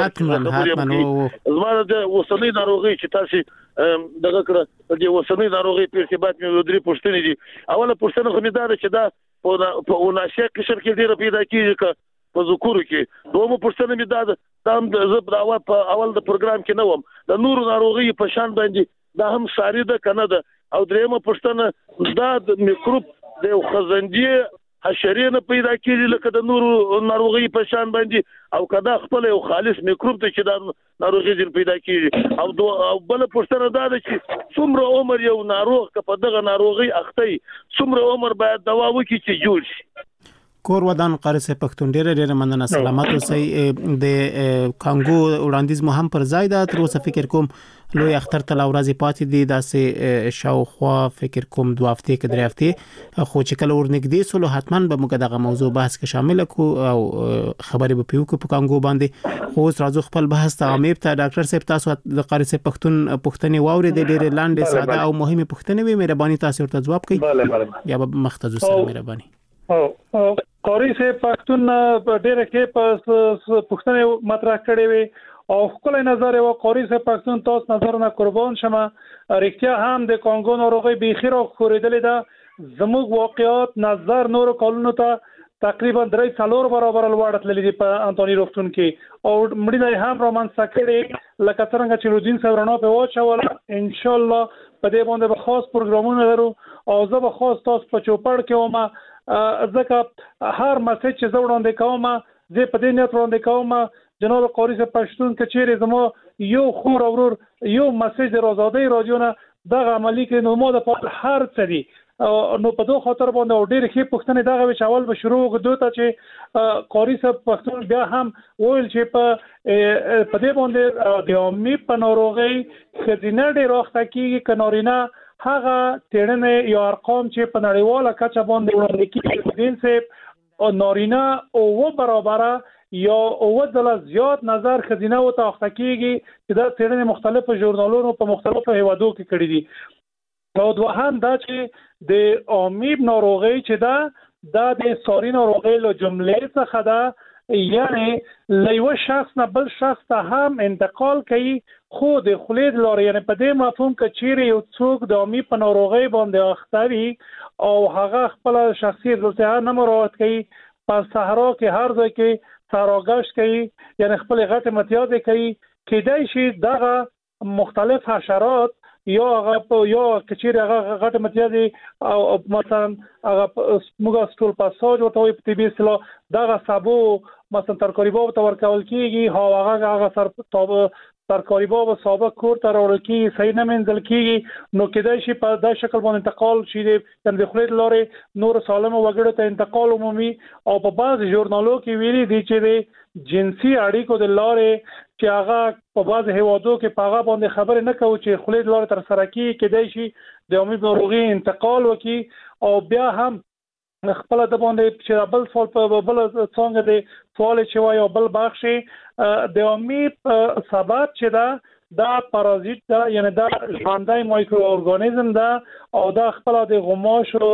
ورکړي زموږ د وسنۍ ناروغي چې تاسو دغه کړه د وسنۍ ناروغي په ارتباط مې ودري پوښتنې دي اوله پوښتنه خو مې دا چې دا په وناشې قشر کې ډیره پیدا کیږي په ذکر کې دومره پوښتنه مې دا د زب دا په اول د پروګرام کې نه وم د نور ناروغي په شان باندې دا هم ساري ده کنه ده او درېمه پښتنه دا د میکروب د خزندې حشرې نه پیدا کیږي لکه د نور ناروغي په شان باندې او کدا خپل یو خالص میکروب ته چې دا ناروغي دې پیدا کیږي او بل پښتنه دا ده چې څومره عمر یو ناروغ په دغه ناروغي اخته څومره عمر باید دوا وکړي چې جوړ شي کور ودان قاری سه پښتون ډېر مننه سلامات اوسئ د کانګو وړاندیز مو هم پر ځای ده تر اوسه فکر کوم لوی اختر ته لاورازي پاتې دي داسې شاوخوا فکر کوم 2 هفته کې 3 هفته خو چې کله ورنګدې سولو حتما به موږ دغه موضوع بحث کې شامل کو او خبرې به پیو کو په کانګو باندې خو راځو خپل بحث ته امیب ته ډاکټر صاحب تاسو د قاری سه پښتون پښتني واوري د ډېر لاندې ساده او مهمه پښتنې وي مهرباني تاسو ورته جواب کړئ یا به مختصر سره مهرباني قاری سه پښتون ډېر کې په پښتنې مطرح کړي وي او خپل نظر او قاری سه پښتون تاسو نظر نه قربان شمه رښتیا هم د کانګو ناروغي بخیر او خورېدلې ده زموږ واقعیات نظر نور کولونو ته تقریبا 3-4 برابر لوړ تللی دی په انټونی روغتون کې او مړي هم رومان سکړي لکه څنګه چې رودین سورانو په واچول ان شاء الله په دې باندې به خاص پروګرامونه لرو او زه به خاص تاسو په چوپړ کې ومه ځکه هر مسج چې زه وړاندې کوم زه په دې نیت وړاندې کوم جناب قاری صاحب پښتون کچېره زمو یو خور اورور یو مسج د آزادۍ رادیو نه دغه عملی کې نو مو د هر څه دي نو په دوه خاطر باندې ډېر ښه پښتنې دغه وشول به شروع غوډو ته چې قاری صاحب پښتون بیا هم ویل چې په دې باندې د عامي په ناروغي خزینه ډېر وخت کې کنارینه هغه تړنې یا ارقام چې په نړیواله کچه باندې وړاندې کیږي دین سه نارینه او برابره یا او ځله زیات نظر خزینه او تاخته کیږي چې دا تړنې مختلفو ژورنالونو په مختلفو هیوادو کې کړي دي او دوهم دا چې د عامي ناروغي چې دا د ساري ناروغي له جملې څخه ده یعنی لایو شخص نه بل شخص ته هم انتقال کوي خو د خلید لارې یعنی په دې مفهوم کې چیرې یو څوک د عامي په ناروغي باندې اخته وي او هغه خپل شخصي ضرورت نه مراعات کوي په صحرا کې هر ځای کې ساراګش کوي یعنی خپل غټ امتیاز کوي کېدای شي دغه مختلف حشرات یا هغه یا کچیر هغه غټ امتیاز او مثلا هغه موږ سټول پاساج او ته په طبي اصطلاح دغه سبو مثلا ترکاری باب ته ورکول کیږي هغه هغه ترکاری باب سابق کور ته راوړل کیږي صحیح نه منځل کیږي نو کېدای شي په داسې شکل باندې انتقال شي د خلید لارې نور سالم وګړو ته انتقال عمومي او په بعض ژورنالو کې ویلي دي چې جنسي اړیکو د لارې چې هغه په بعض هیوادو کې په هغه باندې خبرې نه کوي چې خلید لارې تر سره کېدای شي د عامي ناروغي انتقال وکړي او بیا هم خپل د باندې چې بل سوال په بل څنګه د سوال چې وایي او بل بخشي د عامي سبب چې دا پارازیت دا یعنی دا ژوندۍ مایکرو ارګانیزم دا او دا خپل د غماشو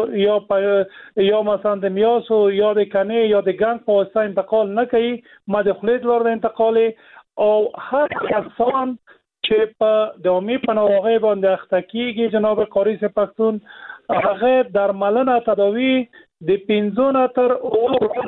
یا مثلا د میاسو یا د کنه یا د ګند په واسطه انتقال نه کوي ما د خلید لور انتقال او هر کسان چې په د عامي په ناروغي باندې اخته کیږي جناب قاری صاحب پښتون هغه درملنه تداوی د 15 تر او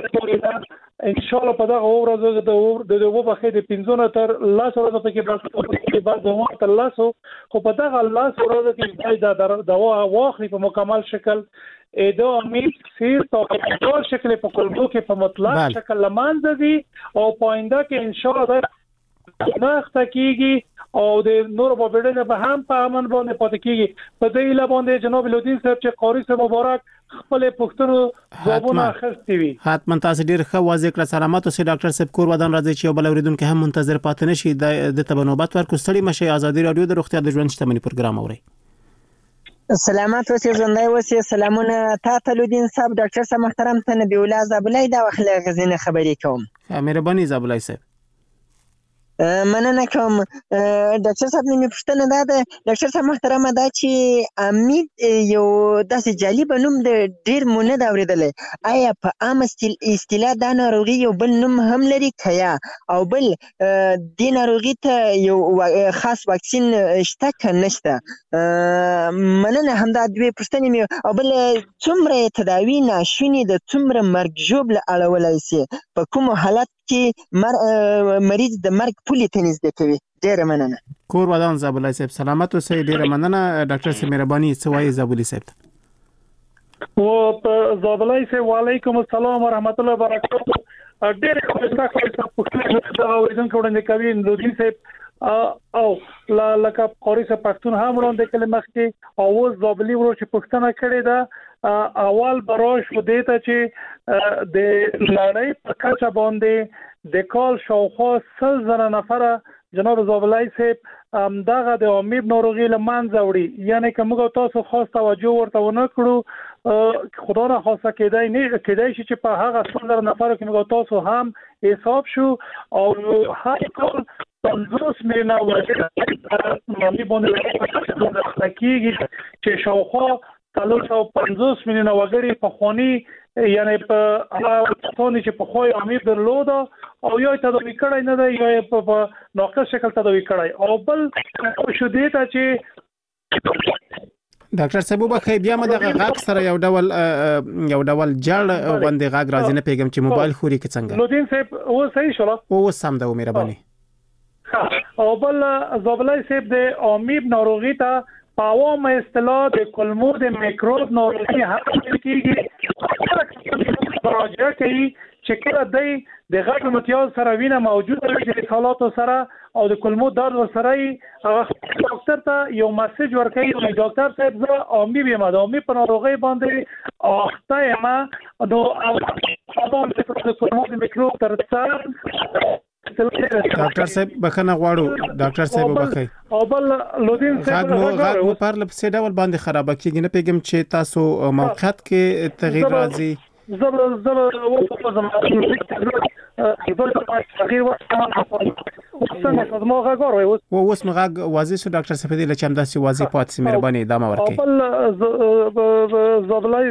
ان شاء الله په دغه ورځ د وبخې د 15 تر 10 ورځې کې بعد د وخت لاسو خو په دغه لاس ورځ کې دا دوا واخلي په مکمل شکل دا امید سیر په شکل په کلبو کې په مطلق شکل لمانځي دي او پاینده کې ان شاء الله ناخته کیږي او د نور په بډنه به هم په امن باندې پاتې کیږي په دې له باندې جناب لودین صاحب چې قاری صاحب مبارک خپل پښتنو ځوابونه اخستي وي حتما تاسو ډیر ښه واضح کړ سلامات اوسئ ډاکټر صاحب کور ودان راځي چې بل اوریدونکو هم منتظر پاتې نشي د تبنوبات ورکو ستړي مشي ازادي رادیو د روغتیا د ژوند شتمنۍ پروګرام اوري سلامات اوسئ زنده اوسئ سلامونه تاسو لودین صاحب ډاکټر صاحب محترم ته نبی الله زابلای دا وخت غزنه خبرې کوم مهرباني زابلای صاحب مننه کوم ډاکټر صاحب نیمه پښتنه ده ډاکټر صاحب محترمه دا چې امید یو داسې جالب نوم د ډیر مونږ نه اوریدل آیا په عام اصطلاح دا ناروغي یو بل نوم هم لري کیا او بل د ناروغي ته یو خاص واکسین شته که نشته مننه همدا دوی پښتنه می او بل څومره تداوی ناشونی د څومره مرګ ژوبل اړولای شي په کوم حالت کې مریض د مرګ پولې تنیز کوي ډیره مننه کور ودان زابلای صاحب سلامت اوسئ ډیره مننه ډاکټر صاحب مهرباني څه وایي زابلی صاحب و زابلای صاحب وعلیکم السلام ورحمت الله وبرکاته ډیره خوشاله پښتون دا اوریدونکو وړاندې کوي لودین صاحب او لکه قاری صاحب پښتون هم وړاندې کله مخکې او زابلی ورو چې پښتنه کړي دا اول براش و دیتا چې د لړۍ په کچه باندې د کال شاوخوا 100 نفره جناب زابلای صاحب دغه د عامي ناروغي له منځه وړي یعنی که موږ تاسو خاص توجه ورته ونه کړو خدا نه خاصه کېدای شي چې په هغه 100 نفره کې موږ تاسو هم حساب شو او هر کال 50 میلیونه وګړي باندې کېږي چې شاوخوا 350 میلیونه وګړي په خوني یعنی په هغه څونه چې په خوې امید درلوده او یو تداوی کړای نه دی یو په ناقص شکل تداوی کړای او بل شو دی ته چې ډاکټر صاحب وبخې بیا مدغه غاک سره یو ډول جړ غوندې غاک راځي نه پیغام چې موبایل خوري کې څنګه لودین صاحب او صحیح شولا او سم ده مهرباني او بل زابلای صاحب د عامي ناروغي ته په عوام اصطلاح د کولمو د میکروب ناروغي هم کېږي مراجعه کوي چې کله د غټ متیاز سره وینه موجوده وي د حالاتو سره او د کولمو درد ورسره وي ډاکټر ته یو میسج ورکوي چې ډاکټر صاحب زه عامي یم د عامي په ناروغۍ باندې اخته یم نو د کولمو د میکروب تر څنګ ډاکټر صاحب بخنه غواړو ډاکټر صاحب وبخښئ او بل لودین صاحب غاغ مو پر لپسې ډول باندې خراب کیږي نه پیګم چې تاسو موقعیت کې تغییر راځي اوس مغاغ واضح شو ډاکټر صاحب دې لچم داسې واضح پاتې مهرباني ادامه ورکړئ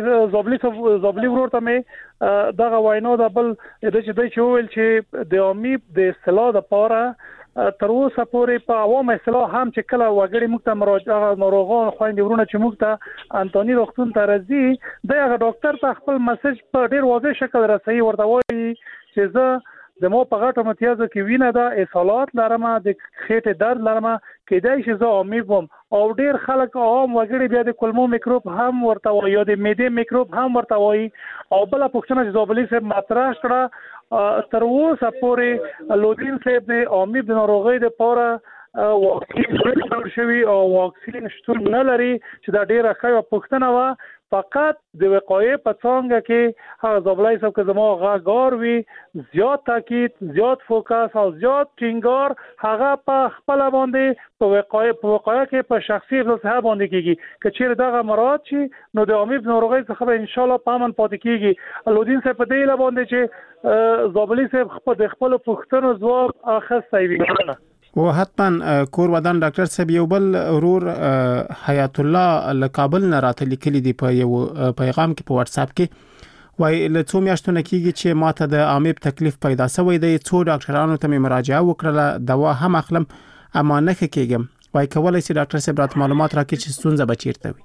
زوبلی ورته مې دغه وینا د بل د چې ویل چې د امید د اصلاح لپاره تر اوسه پورې په عوام اصلاح هم چې کله وګړي موږ ته مراجعه ناروغان خويندې ورونه چې موږ ته انټونی روغتون ته راځي دغه ډاکټر ته خپل میسج په ډیر واضح شکل رسوي ورته وایي چې زه د مو په غټه متیازو کې وینه ده اصالات لرم د خېټه درد لرم کېدای شي زه امید وم او ډیر خلک عام وګړي بیا د کولمو میکروب هم ورته وایي یا د معدې میکروب هم ورته وایي او بل پوښتنه چې زوبلی صاحب مطرح کړه تر اوسه پورې لودین صاحب د امید د ناروغۍ لپاره واکسین جوړ شوی او واکسین شتون نه لري چې دا ډیره ښه پوښتنه و فقط د وقایع په څنګه کې هغه زوبلای صاحب که زمو غاګار وي زیات تاکید زیات فوکس او زیات ټینګار هغه په خپل باندې په وقایع کې په شخصي صحه باندې کیږي که چیرې دغه مراد شي نو د امید ناروغۍ څخه ان شاء الله په امن پاتې کیږي لودین صاحب په دې باندې چې زوبلی صاحب خپل پوښتنو ځواب اخستای وي و حتما کور ودان ډاکټر صاحب یو بل ورور حیات الله لکابل نه راته لیکلي دی په یو پیغام کې په واتس اپ کې وای له څو میاشتو نه کیږي چې ماته د عامب تکلیف پیدا شوی دی څو ډاکټرانو ته مراجعه وکړه دوا هم اخلم اما نه کېږم وای کولای شي ډاکټر صاحب رات معلومات راکړي چې ستونزه بچیرته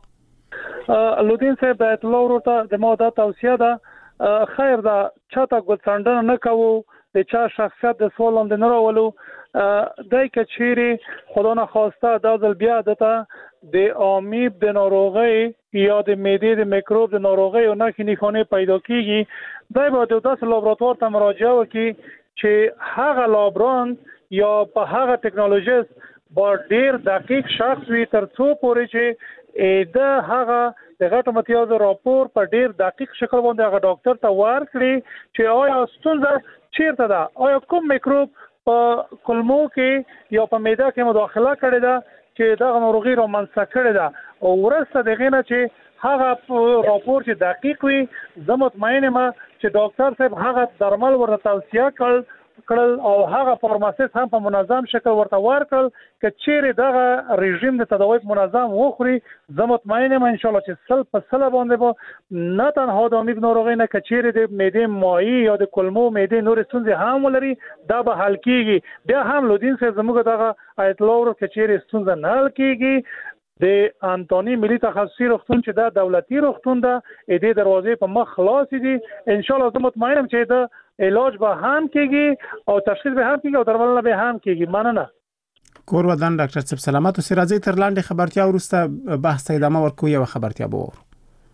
وي لودین صاحب د اطلاع ورته د موده توصیه ده خیر دا چاته ګوتڅنډنه نه کوو د چا شخصیت د سوال هم نه راولو دای کچيري خدا نه خواسته د ځل بیا دته د امیب د ناروغي یا د معدې د میکروب د ناروغي او نه خنیخانه پیدا کیږي دای به د تاسو لابراتوار ته مراجعه وکړي چې هغه لابرانت یا په هغه ټکنالوژیست با ډیر دقیق شخص وي تر څو پورې چې د هغه د غټ متیاز راپور په ډیر دقیق شکل باندې هغه ډاکټر ته ورکړي چې آیا ستونزه چیرته ده آیا کوم میکروب په کولمو کې یا په معده کې مداخله کړې ده چې دا ناروغي را منځ کړې ده او ورسته دغه نه چې هغه راپور چې دقیق وي زه مطمئن یم چې ډاکټر صاحب هغه درمل ورته توصیه کړل او هغه فارماسیست هم په منظم شکل ورته ورکړل چې چیرې دغه رژیم د تداوی منظم وخوري زه مطمئن یم ان شاء الله چې سل په سل باندې به نه تنها د امید ناروغي نه کچېره د معدې مایي یا د کولمو معدې نور ستونزې هم ولري دا به حل کیږي بیا هم لودین صاحب زموږ دغه اطلاع کچېره ستونزه نه حل کیږي د انټونی ملي تخصصي روغتون چې دا دولتي روغتون ده دې دروازې په مخ خلاص دي ان شاء الله زه مطمئن یم چې دا علاج به هم کیږي او تشخیص به هم کیږي او درملنه به هم کیږي مننه کور ودان ډاکټر صاحب سلامات اوسئ راځي تر لاندې خبرتیا ورسته بحث ادامه ورکو یو خبرتیا به ورو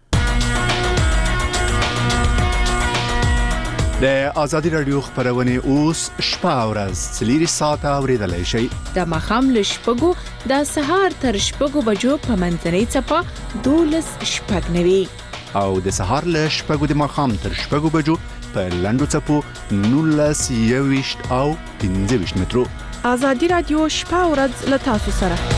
د ازادي رادیو خبرونه اوس شپه او ورځ څلوري ساعته اوریدلای شئ د مخام لشپګو د سهار تر شپګو بجو په منځنۍ چپه 12 شپږ نوي او د سهار لشپګو د مخام تر شپګو بجو په لندو چپو 19 او 15 مترو ازادي رادیو شپه او ورځ له تاسو سره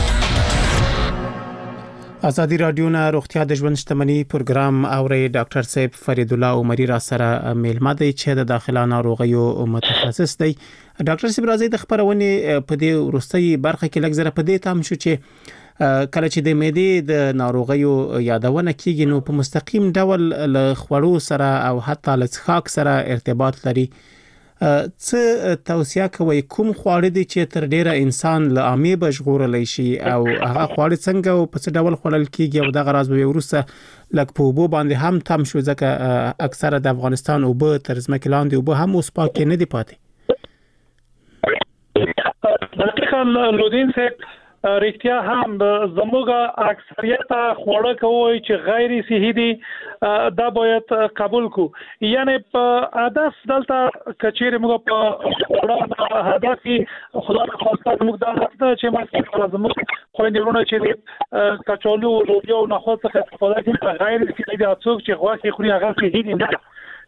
ازادي رادیو نه روغتیا د ژوند شتمنۍ پروګرام اوري ډاکټر صاحب فرید الله عمری را سره میلمه دی چې د داخله ناروغیو متخصص دی ډاکټر صاحب راځي د خبرونه په دې ورستۍ برخه کې لږ زره په دې تام شو چې کله چې د معدې د ناروغیو یادونه کیږي نو په مستقیم ډول له خوړو سره او حتی له څښاک سره ارتباط لري څه توصیه کوي کوم خواړه دي چې تر ډیره انسان له امیب ژغورلای شي او هغه خواړه څنګه او په څه ډول خوړل کیږي او دغه راز به ورسره لکه په وبو باندې هم تم شو ځکه اکثره د افغانستان وبو تر ځمکې لاندې وبو هم اوس پاکه نه دي پاتې دقیقاً لودین صاحب رښتیا هم زموږ اکثریت خوړه کوي چې غیر صحي دي دا باید قبول کو یعنی په هدف دلته کچېره موږ په هدف خدای خواسته موږ دا چې مثلا زموږ خويندونه چې کچالو او لوبیا او نخود څخه استفاده کوي په غیر صحي دي څوک چې غوښه خوري هغه صحي دي نه.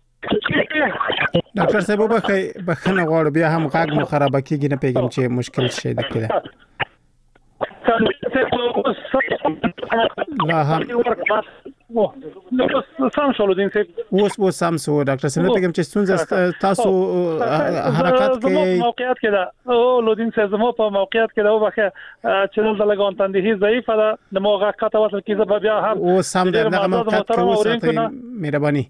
ډاکټر صاحب بخښنه غواړم بیا هم غږ مو خراب کیږي نه پیګم چې مشکل شي د کده لا هم سم شو لودین صاحب اوس سم شو ډاکټر صاحب پیګم چې ستونزه تاسو حرکت کې موقعیت کې دا او لودین صاحب زمو په موقعیت کې دا وبخه چې نن د لګون تندې ضعیفه ده د موقع کاته وصل کیږي بیا هم او سم دغه موقعیت کې وساتئ مهرباني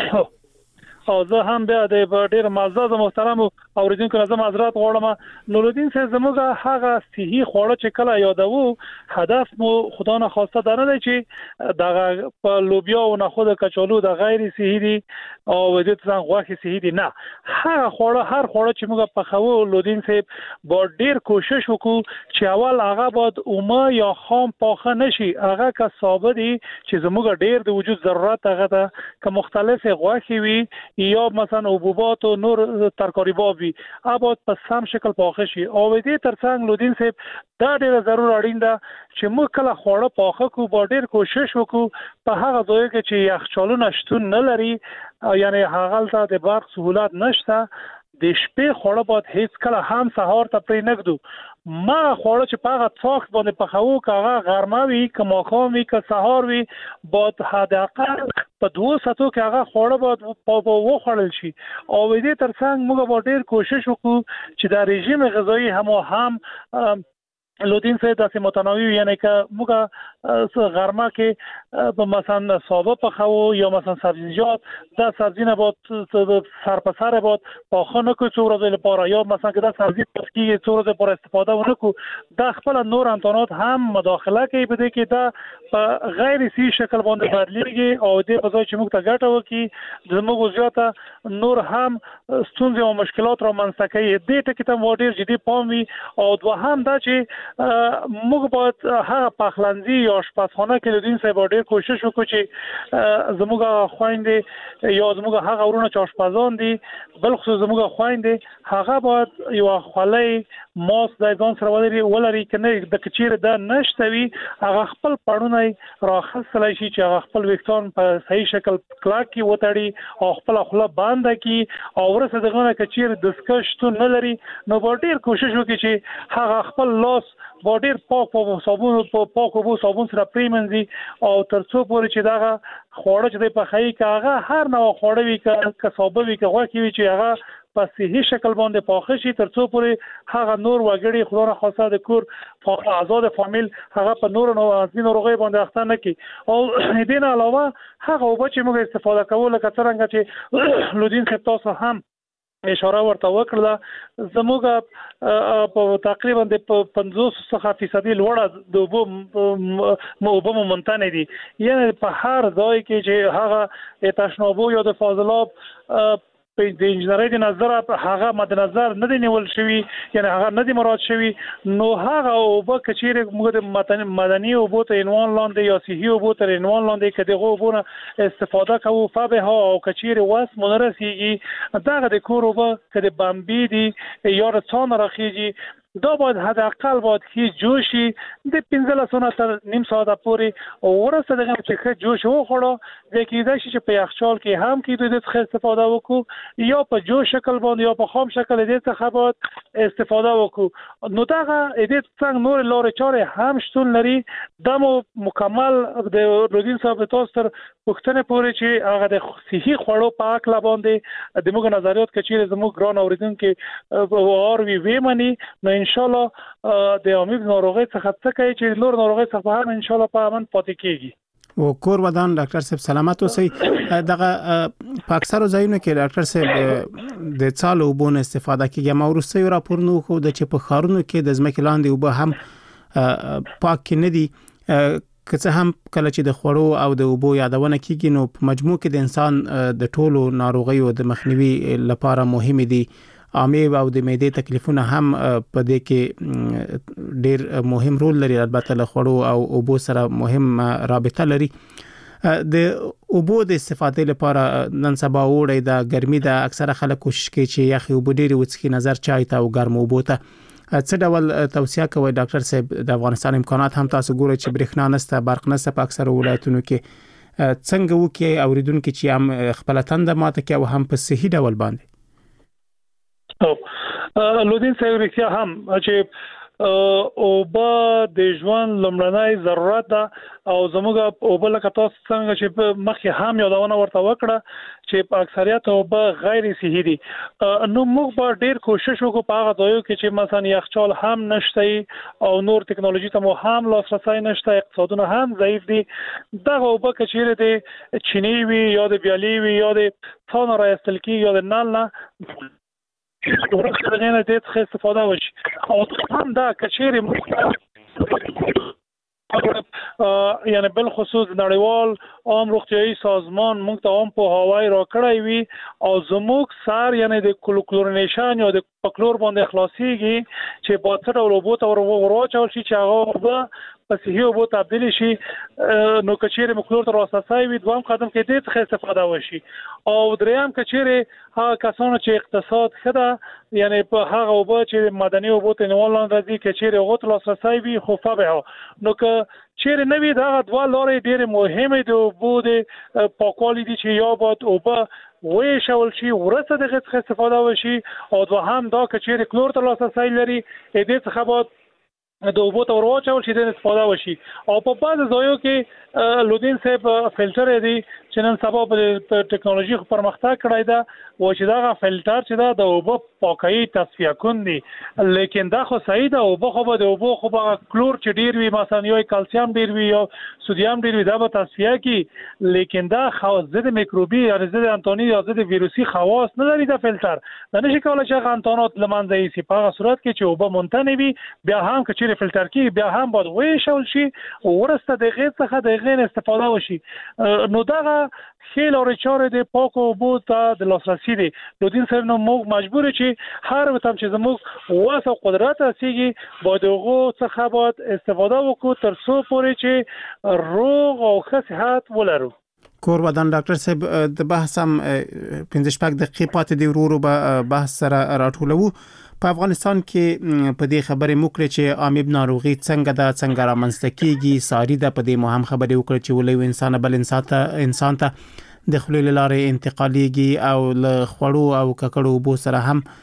او زه هم بیا د ډیر معزز محترم اوریدونکو نظم حضرات غواړم نورالدین صاحب زموږ هغه صحي خوړه چې کله یادوو هدف مو خدای نه خواسته دا نه دی چې د لوبیا او نخود کچالو د غیر صحي دي او د دې څنګه غوښه صحي دي نه هر خوړه چې موږ پخوو لودین صاحب با ډیر کوشش وکړو چې اول هغه بعد اومه یا خام پاخه نشي هغه کا ثابت دي چې زموږ ډیر د وجود ضرورت هغه ته که مختلفه غوښه وي یا مثلا حبوبات او نور ترکاری‌ها وي اباد په سم شکل پاخه شي او دې ترڅنګ لودین صاحب دا ډیر ضرور اړین ده چې موږ کله خوړه پاخه کو با ډیر کوشش وکړو په هغه ځای کې چې یخچالو نشټون نه لري یعنی هغه ته د برق سہولت نشته د شپې خوړه باید هیڅ کله هم سهار ته پرې نګدو ما خوړه چې پاغه څوک باندې پخاو کاغه غرمه وي که ماښام وي که سهار وي باید حداقل په 2 ساعتو کې هغه خوړه باید وخوړل شي او دې ترڅنګ موږ به ډېر کوشش وکړو چې دا رژیم غذایی هم لودین صاحب داسې متنوع یعنی که موږ غرمه کې مثلا سابه پخاو یا مثلا سبزیجات دا سبزی نه بود سر په سر بود پاخه نکو څو ورځې لپاره یا مثلا که دا سبزی پخکی څو ورځې لپاره استفاده ونکو دا خپل نور امکانات هم مداخله کوي بده کې دا په غیر صحي شکل باندې بدلیږي او دې په ځای چې موږ ته ګټه وکړي زموږ زیاته نور هم ستونزې او مشکلات را منځته کوي دې ټکي ته ډېر جدي پام وي او دوهم دا چې موږ باید هغه پخلنځي یا آشپزخانه کې لودین صاحب ډېر کوشش وکړو چې زموږ خويندې یا زموږ هغه ورونه چې آشپزان دي بل خصوص زموږ خويندې هغه باید یو خولۍ ماس د ځان سره ولري کنه د کچیر د نشټوي هغه خپل پړونه راخصلای شي چې هغه خپل وکتون په صحیح شکل کلاک کې وتړي او خپل خپل باندې کې او ورسره دغه کچیر د سکشتون نه لري نو ډېر کوشش وکړي چې هغه خپل لاس ډېر پاک صابون سره پریمنځي او ترڅو پورې چې دا خوړه چې په خای کې هغه هر نوع خوړه وي که صابه وي که غوښه وي چې هغه په صحیح شکل باندې پاخه شي ترڅو پورې هغه نور وګړي خدای نه خاصه د کور آزاد فامیل هغه په نور نو ازمین روغې باندې اخته نه کی او دې نه علاوه هغه وبچ موږ استفاده کوو لکه څنګه چې لودین صاحب تاسو هم اشاره ورته وکړه زموږ په تقریبا د 50% لوړه د اوبو مونتانه دي یعنی په هر ځای کې چې هغه تشنابو یا د فاضلاب په انجنیری د نظر هغه مد نظر نه دی نیول شوی یعنی هغه نه دی مراد شوی نو هغه اوبه کچیر موږ د مدني اوبو ته عنوان لاندې یا صحي اوبو ته عنوان لاندې کده اوبونه استفاده کوو فبها او کچیر واس منرسیږي دغه د کور اوبه کده بمبي دي یا رڅان راخیږي دا باید حداقل باید هیڅ جوشي د 15 تر نیم ساعت پورې او ورسره دغه چې جوش وخوړو د کېدای شي چې په یخچال کې هم کې د څه استفاده وکړو یا په جوش شکل باندې یا په خام شکل د څه باید استفاده وکړو نو دا د څنګه نور لارې چارې هم شتون لري د مکمل د لودین صاحب تاسو تر پښتنه پورې چې هغه د صحي خوړو په اړه باندې د موږ نظریات کچې زموږ ګران اوریدونکو اور وی مني نو ان شاء الله د امیب ناروغي څخه څه کوي چې نور ناروغي څخه هم ان شاء الله په امن پاتې کیږي او کور ودان ډاکټر صاحب سلامت اوسئ دغه په اکثر ځایونو کې ډاکټر صاحب د څالو وبونه استفاده کیږي ما ورسې راپور نو خو د چې په خارونو کې د ځمکې لاندې وب هم پاک نه دي که څه هم کله چې د خوړو او د اوبو یادونه کیږي نو په مجموع کې د انسان د ټولو ناروغیو د مخنیوي لپاره مهم دي عامې او د معدې تکلیفونه هم په دې کې ډیر مهم رول لري. البته له خوړو او اوبو سره مهم رابطه لري. د اوبو د استفادې لپاره نن سبا وړي د ګرمي د اکثره خلک کوشش کوي چې یخي اوبه ډېری وڅښي، نظر چای ته او ګرم اوبو ته. څه ډول توصیه کوي ډاکټر صاحب؟ د افغانستان امکانات هم تاسو ګورئ چې برېښنا نشته، برق نشته په اکثره ولایتونو کې. څنګه وکي اوریدونکو چې هم خپل تنده ماته کوي او هم په صحي ډول باندې؟ لودین صاحب رښتیا هم چې اوبه د ژوند لومړنی ضرورت ده او زموږ اوبه لکه تاسو څنګه چې مخکې هم یادونه ورته وکړه چې په اکثریت اوبه غیر صحي دي. نو موږ به ډیر کوشش وکړو په هغه ځایو کې چې مثلا یخچال هم نشته او نور ټکنالوژي ته مو هم لاسرسی نشته، اقتصادونه هم ضعیف دي. دغه اوبه که چیرې د چینی وي یا د بیالي وي یا د څاونه راایستل کېږي یا د نل نه ورخه نه دې څخه استفاده وشي. او هم دا کچېری یعنی بل خصوص نړیوال عام روغتیايي سازمان موږ ته هم په هوای را کړی وي او زموږ سر یعنی د کلورینیشن یا د پکلور باندې خلاصيږي چې په څه ډول اوبو ته ورواچول شي چې هغه په صحي اوبو تبدیل شي. نو کچېری مکلور تر وساسای وي دوام قدم کې دې څخه استفاده وشي. او دریم کچېری هغه کسانو چې اقتصاد خدا یعنی په هغه اوبو چې مدني اوبو ته نیول راځي کچېری هغه تر وساسای وي خو فبه نو که چیرې نوی دا دوه لارې ډېر مهمه دي اوبو د پاکوالي دي چې یا باید اوبه ویشول شي ورسته دغه څخه استفاده وشي او دوهم دا کچېری کلور تر لاسرسی لري دې څخه باید د اوبو ته ورواچول شي د استفاده وشي. او په بعض ځایو کې لودین صاحب فلټر دی چې نن سبا په ټکنالوژي پرمختګ کړی دا و چې دا فلټر چې دا د اوبو پاکي تصفیه کون دي، لیکن دا خو صحیح ده. اوبو خو به د اوبو خو به کلور چې ډیر وي مثلا یو کلسیم ډیر وي یا سودیم ډیر وي دا به تصفیه کی، لیکن دا خاص ضد میکروبي یا ضد انتوني یا ضد ویروسي خواص نه لري دا فلټر. دا نشي کولای چې انتونات لمنځه یې په هغه صورت کې چې اوبو مونته وي بیا هم چې فلټر کی بیا هم باید ویشول شي ورسته د غیر څخه د غیر استفاده وشي. نو دا خیل او چارې د پاکو اوبو ته د لاسرسي دي. نو دین سره نو موږ مجبور چې هر وخت چې زموږ واس او قدرت رسیږي باید هغه څخه باید استفاده وکړو تر څو پورې چې روغ او ښه صحت ولرو. کور ودان ډاکټر صاحب د بحث هم 15 دقیقې پاتې دی ورو به بحث سره راټولو. په افغانستان کې په دې خبرې موکړه چې امیب ناروغي څنګه رامنځته کیږي ساری ده. په دې مهم خبرې وکړه چې ولې انسان بل انسان ته د خلې لارې انتقاليږي او له خړو او ککړو اوبو سره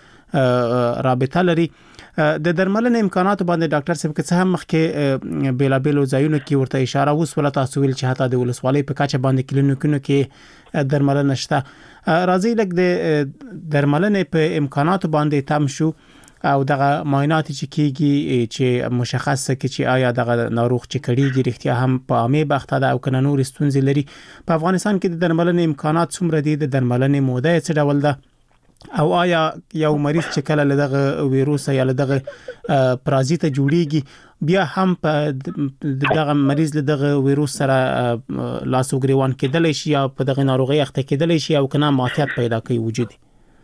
هم رابطه لري. د درملنې امکانات باندې ډاکټر صاحب که څه هم مخکې بیلابیلو ځایونو کې ورته اشاره وسوله تاسو ویل چې حتی د ولسوالۍ په کچه باندې کلینیکونو کې درملنه شته. راځي لکه د درملنې په امکانات باندې تم شو او دغه معاینات چې کیږي چې مشخص کړي چې آیا دغه ناروغ چې کړيږي رښتیا هم په عامه بخته ده او کنه نور ستونزې لري. په افغانستان کې د درملنې امکانات څومره دي؟ د درملنې موده څه ډول ده؟ او آیا یو مریض چې کله له دغه ویروس یا له دغه پرازیت جوړیږي بیا هم په دغه مریض له دغه ویروس سره لاس وګریوان کېدلی شي یا په دغه ناروغي اخته کېدلی شي او کنه ماتیات پیدا کوي وجودي؟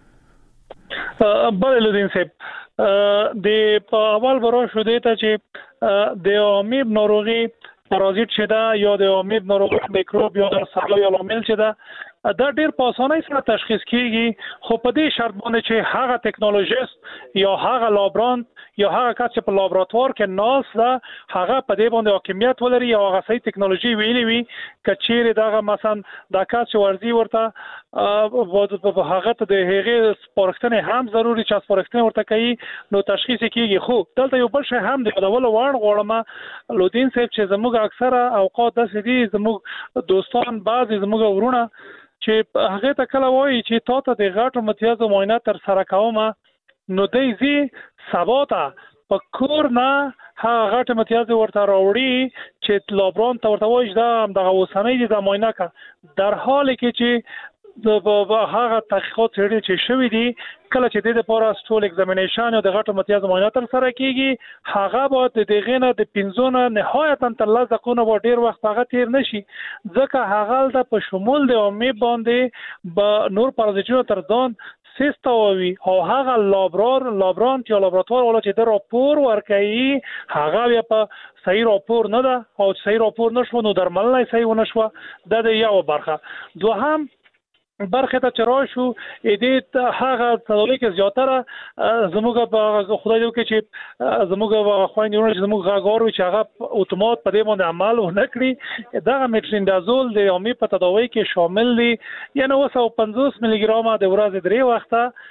بله لودین صاحب د اول برا شده ته چې د امیب ناروغي پرازیت شده یا د امیب ناروغي میکروب یا د سلای یا لامل شده دا ډیر په اسانۍ سره تشخیص کیږي. خو په دې شرط باندې چې هغه ټکنالوژیست یا هغه لابرانت یا هغه کس چې په لابراتوار کې ناس ده هغه په دې باندې حاکمیت ولري او هغه صحیح ټکنالوژي ویلي وي کچېره دغه مثلا د کس ورزي ورته هغه ته د هغه سپارښتنه هم ضروری چې سپارښتنه ورته کوي نو تشخیص کیږي. خو دلته یو بل شی هم د ډول وړ غوړمه لودین صاحب چې زموږ اکثره اوقات د سدي زموږ دوستان بعضی زموږ ورونه چې هغه ته کله وایي چې تا ته د غاټو متیازو معاینه تر سره کومه نو دیزي سباته په کور نه هغه غاټو متیازو ورته راوړي چې لابرانت ورته وایي دا دغه اوسنۍ د معاینه کا در حال کې چې هغه تحقیقات چې شوي دي کله چې د لپاره سټول ایگزامینیشن او د غټو متیازو معاینه تر سره کیږي هغه به د دغه نه د 15 نه نهایتا تر 10 دقیقو به ډیر وخت هغه تیر نشي ځکه هغه د په شمول د امیب باندې به نور پرازیتونو تر ځان سیستوي او هغه لابرانت یا لابراتوار ولا چې د راپور ورکړي هغه بیا په صحیح راپور نه ده او صحیح راپور نشو نو درملنه صحیح ونشو د یو برخه. دوهم برخه ته چرای شو دې هغه څلوري کې زیاتره زموږ په خدای دې کې چې زموږ خويندې چې زموږ غاغورو چې هغه اتومات په دې باندې عمل ونکړي دغه مترندازول د عامي په تداوی کې شامل دي یعنی 250 ملي ګرام د ورځې 3 وخته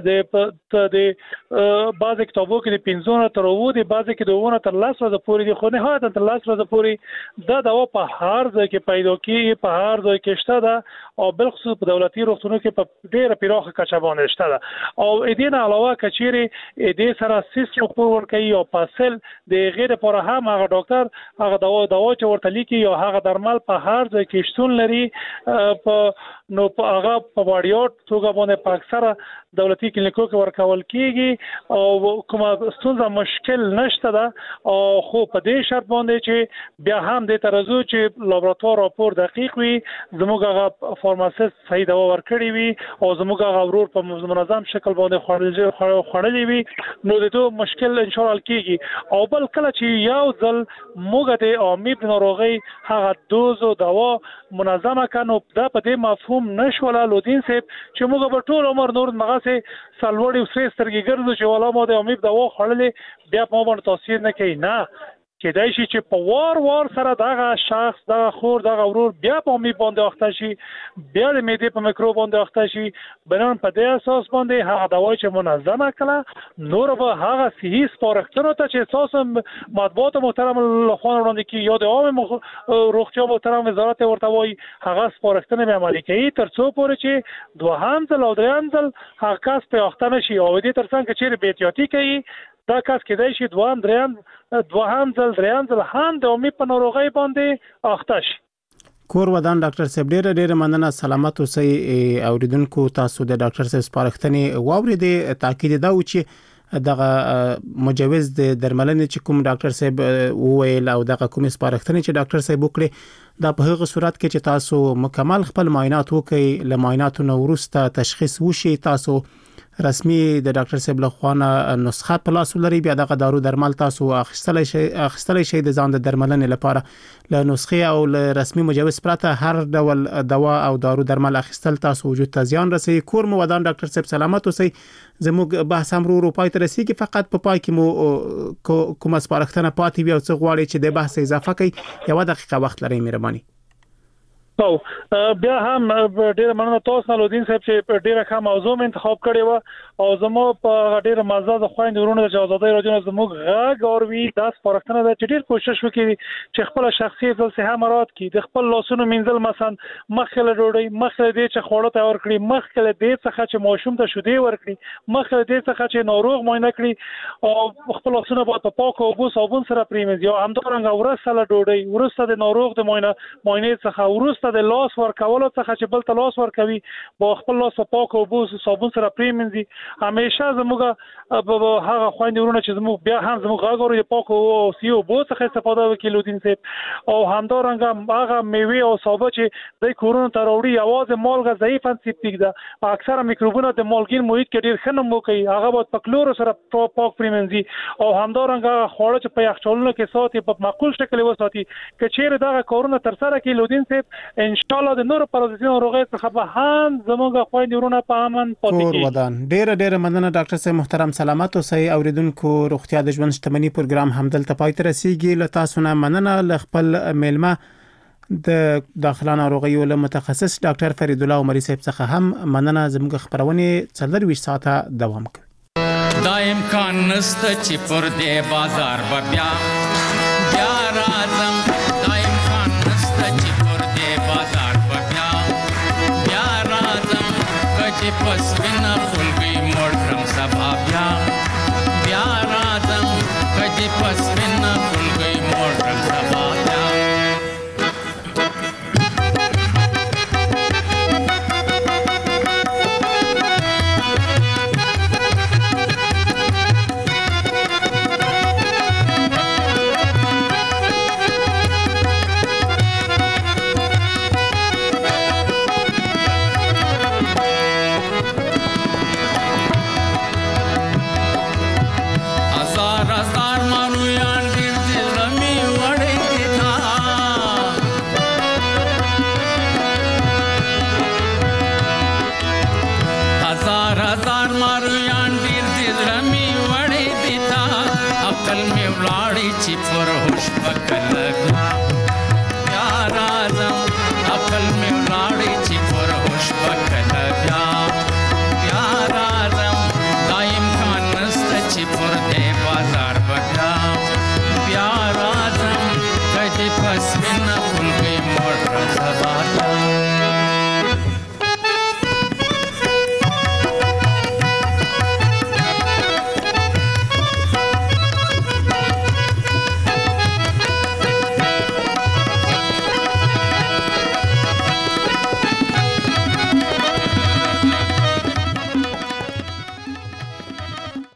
د بعض کتابو کې د 15 تر 20 د بعض کې د 10 تر 10 ورځې پورې دي خو نه هاته تر 10 ورځې پورې دا دوا په هر ځای کې پیدا کیږي په هر ځای کې شته ده او بلخصوص په دولتي روغتونونو کې په ډېره پیراخه کچه باندې شته ده او دې نه علاوه کچيري دې سره سیستم پور کوي او پاسل د غیر پر هم هغه ډاکټر هغه دوا چې ورته لیکي او هغه درمل په هر ځای کې شتون لري په نو په هغه په واډیوټ توګه باندې په اکثره دولتي کلینیکو کې ورکول کیږي او کومه ستونزه مشکل نشته ده او خو په دې شرط باندې چې بیا هم د ترازو چې لابراتوار راپور دقیق وي زموږ هغه فارماسیست صحیح دوا ورکړي وي او زموږ هغه ورور په منظم شکل باندې خوړلې وي نو د دوه مشکل ان شاء الله کیږي او بل کله چې یو ځل موږ د عامي ناروغي هغه دوز او دوا منظمه کړو دا په دې مفهوم نشوله لودین صاحب چې موږ په ټول عمر نور مغه سلوړی او سری سترګې ګرځو چې ولا مو د امید دوا خړلې بیا په باندې تاثیر نه کوي نه چې دای شي چې په وار سره دغه شخص دغه خور دغه ورور بیا په امید باندې اخته شي بیا د معدې په میکروب باندې اخته شي بنان په دې اساس باندې هغه دوا چې منظمه کړه نور به هغه صحیح سپارښتنه ته چې اساس مطبوعات محترم لخوا وړاندې کی یا د عام روغتیا محترم وزارت ورته وایي هغه سپارښتنه به عملي کوي تر څو پورې چې دوهم ځل او دریم ځل هغه کس په اخته نشي او دې ترڅنګ چې به احتیاطي کوي دا کس کېدای شي دوهم ځل هم د عمومي په ناروغۍ باندې اخته شي. کور ودان ډاکټر صاحب ډېر مننه سلامت اوسئ اوریدونکو تاسو د ډاکټر صاحب سپارښتنې واوریدې تاکید دا و چې دغه مجوز د درملنې چې کوم ډاکټر صاحب وویل او دغه کوم سپارښتنې چې ډاکټر صاحب وکړي دا په هغه صورت کې چې تاسو مکمل خپل معاینات وکړئ له معایناتو نو وروسته تشخیص وشي تاسو رسمي د ډاکټر صاحب له خوا نسخه په لاس ولري بیا دغه دارو درمل تاسو اخیستلای شي د ځان د درملنې لپاره له نسخه او له رسمي مجوز پرته هر ډول دوا او دارو درمل اخیستل تاسو وجود ته زیان رسوي. کور مو ودان ډاکټر صاحب سلامت اوسئ. زموږ بحث هم ورو پای ته رسیدي فقط په پای کې مو کومه سپارښتنه پاتې وي او څه غواړي چې د بحث اضافه کړئ 1 دقیقه وخت لرئ مهرباني. او بیا هم ډیره مننه تاسو نه لودین صاحب چې ډیره ښه موضوع انتخاب کړی و او زمو په ډیره مزه د خويند ورونو د آزادۍ راډیو زموږ غږ اوروي د سپارښتنه د چډیر کوشش وکړي چې خپل شخصي فلسفه مراد کړي د خپل لاسونو منځل مثلا مخله ډوډۍ مخله دې چې خوړو تیار کړي مخله دې څخه چې ماشوم ته شودې ورکړي مخله دې څخه چې ناروغ معاینه کړي او خپل لاسونه په پاک او بو صابون سره پریمز یا همدارنګه ورسره ډوډۍ ورسره د ناروغ د معاینه څخه ورسره د لاس ورکولو څخه چې بل ته لاس ورکوي با خپل لاس په پاک او بو صابون سره پریمنځي همیشه زموږ هغه خويندې ورونه چې زموږ بیا هم زموږ غاغوري پاک او سیو بو څخه استفاده وکړي لودین صاحب او همدارنګه هغه میوه او سابه چې د کورونو ته راوړي اواز مالګه ضعیف انسیپټیک ده اکثره میکروبونه د مالګین محیط کې ډیر ښه نمو کوي هغه په پکلور سره پاک پریمنځي او همدارنګه خوړه چې په یخچالونو کې ساتي په معقول شکل وساتي کچېره دا کارونه تر سره کې لودین صاحب ان شاء الله د نور پارازیتونو ناروغۍ څخه به هم زموږ خويندې ورونه په امن پاتې کیږي. ودان ډېر مننه ډاکټر صاحب محترم سلامت اوسئ. اوریدونکو روغتیا د ژوند شتمنۍ پروګرام همدلته پای ته رسیدي. له تاسو نه مننه ل خپل میلمه د داخله ناروغیو له متخصص ډاکټر فرید الله عمری صاحب څخه هم مننه. زموږ خبرونه 24 ساعته دوام کوي. دا امکان نشته چې پر دې بازار بیا راځم دا امکان نشته چې پر دې بازار بیا راځم کچې پس وینا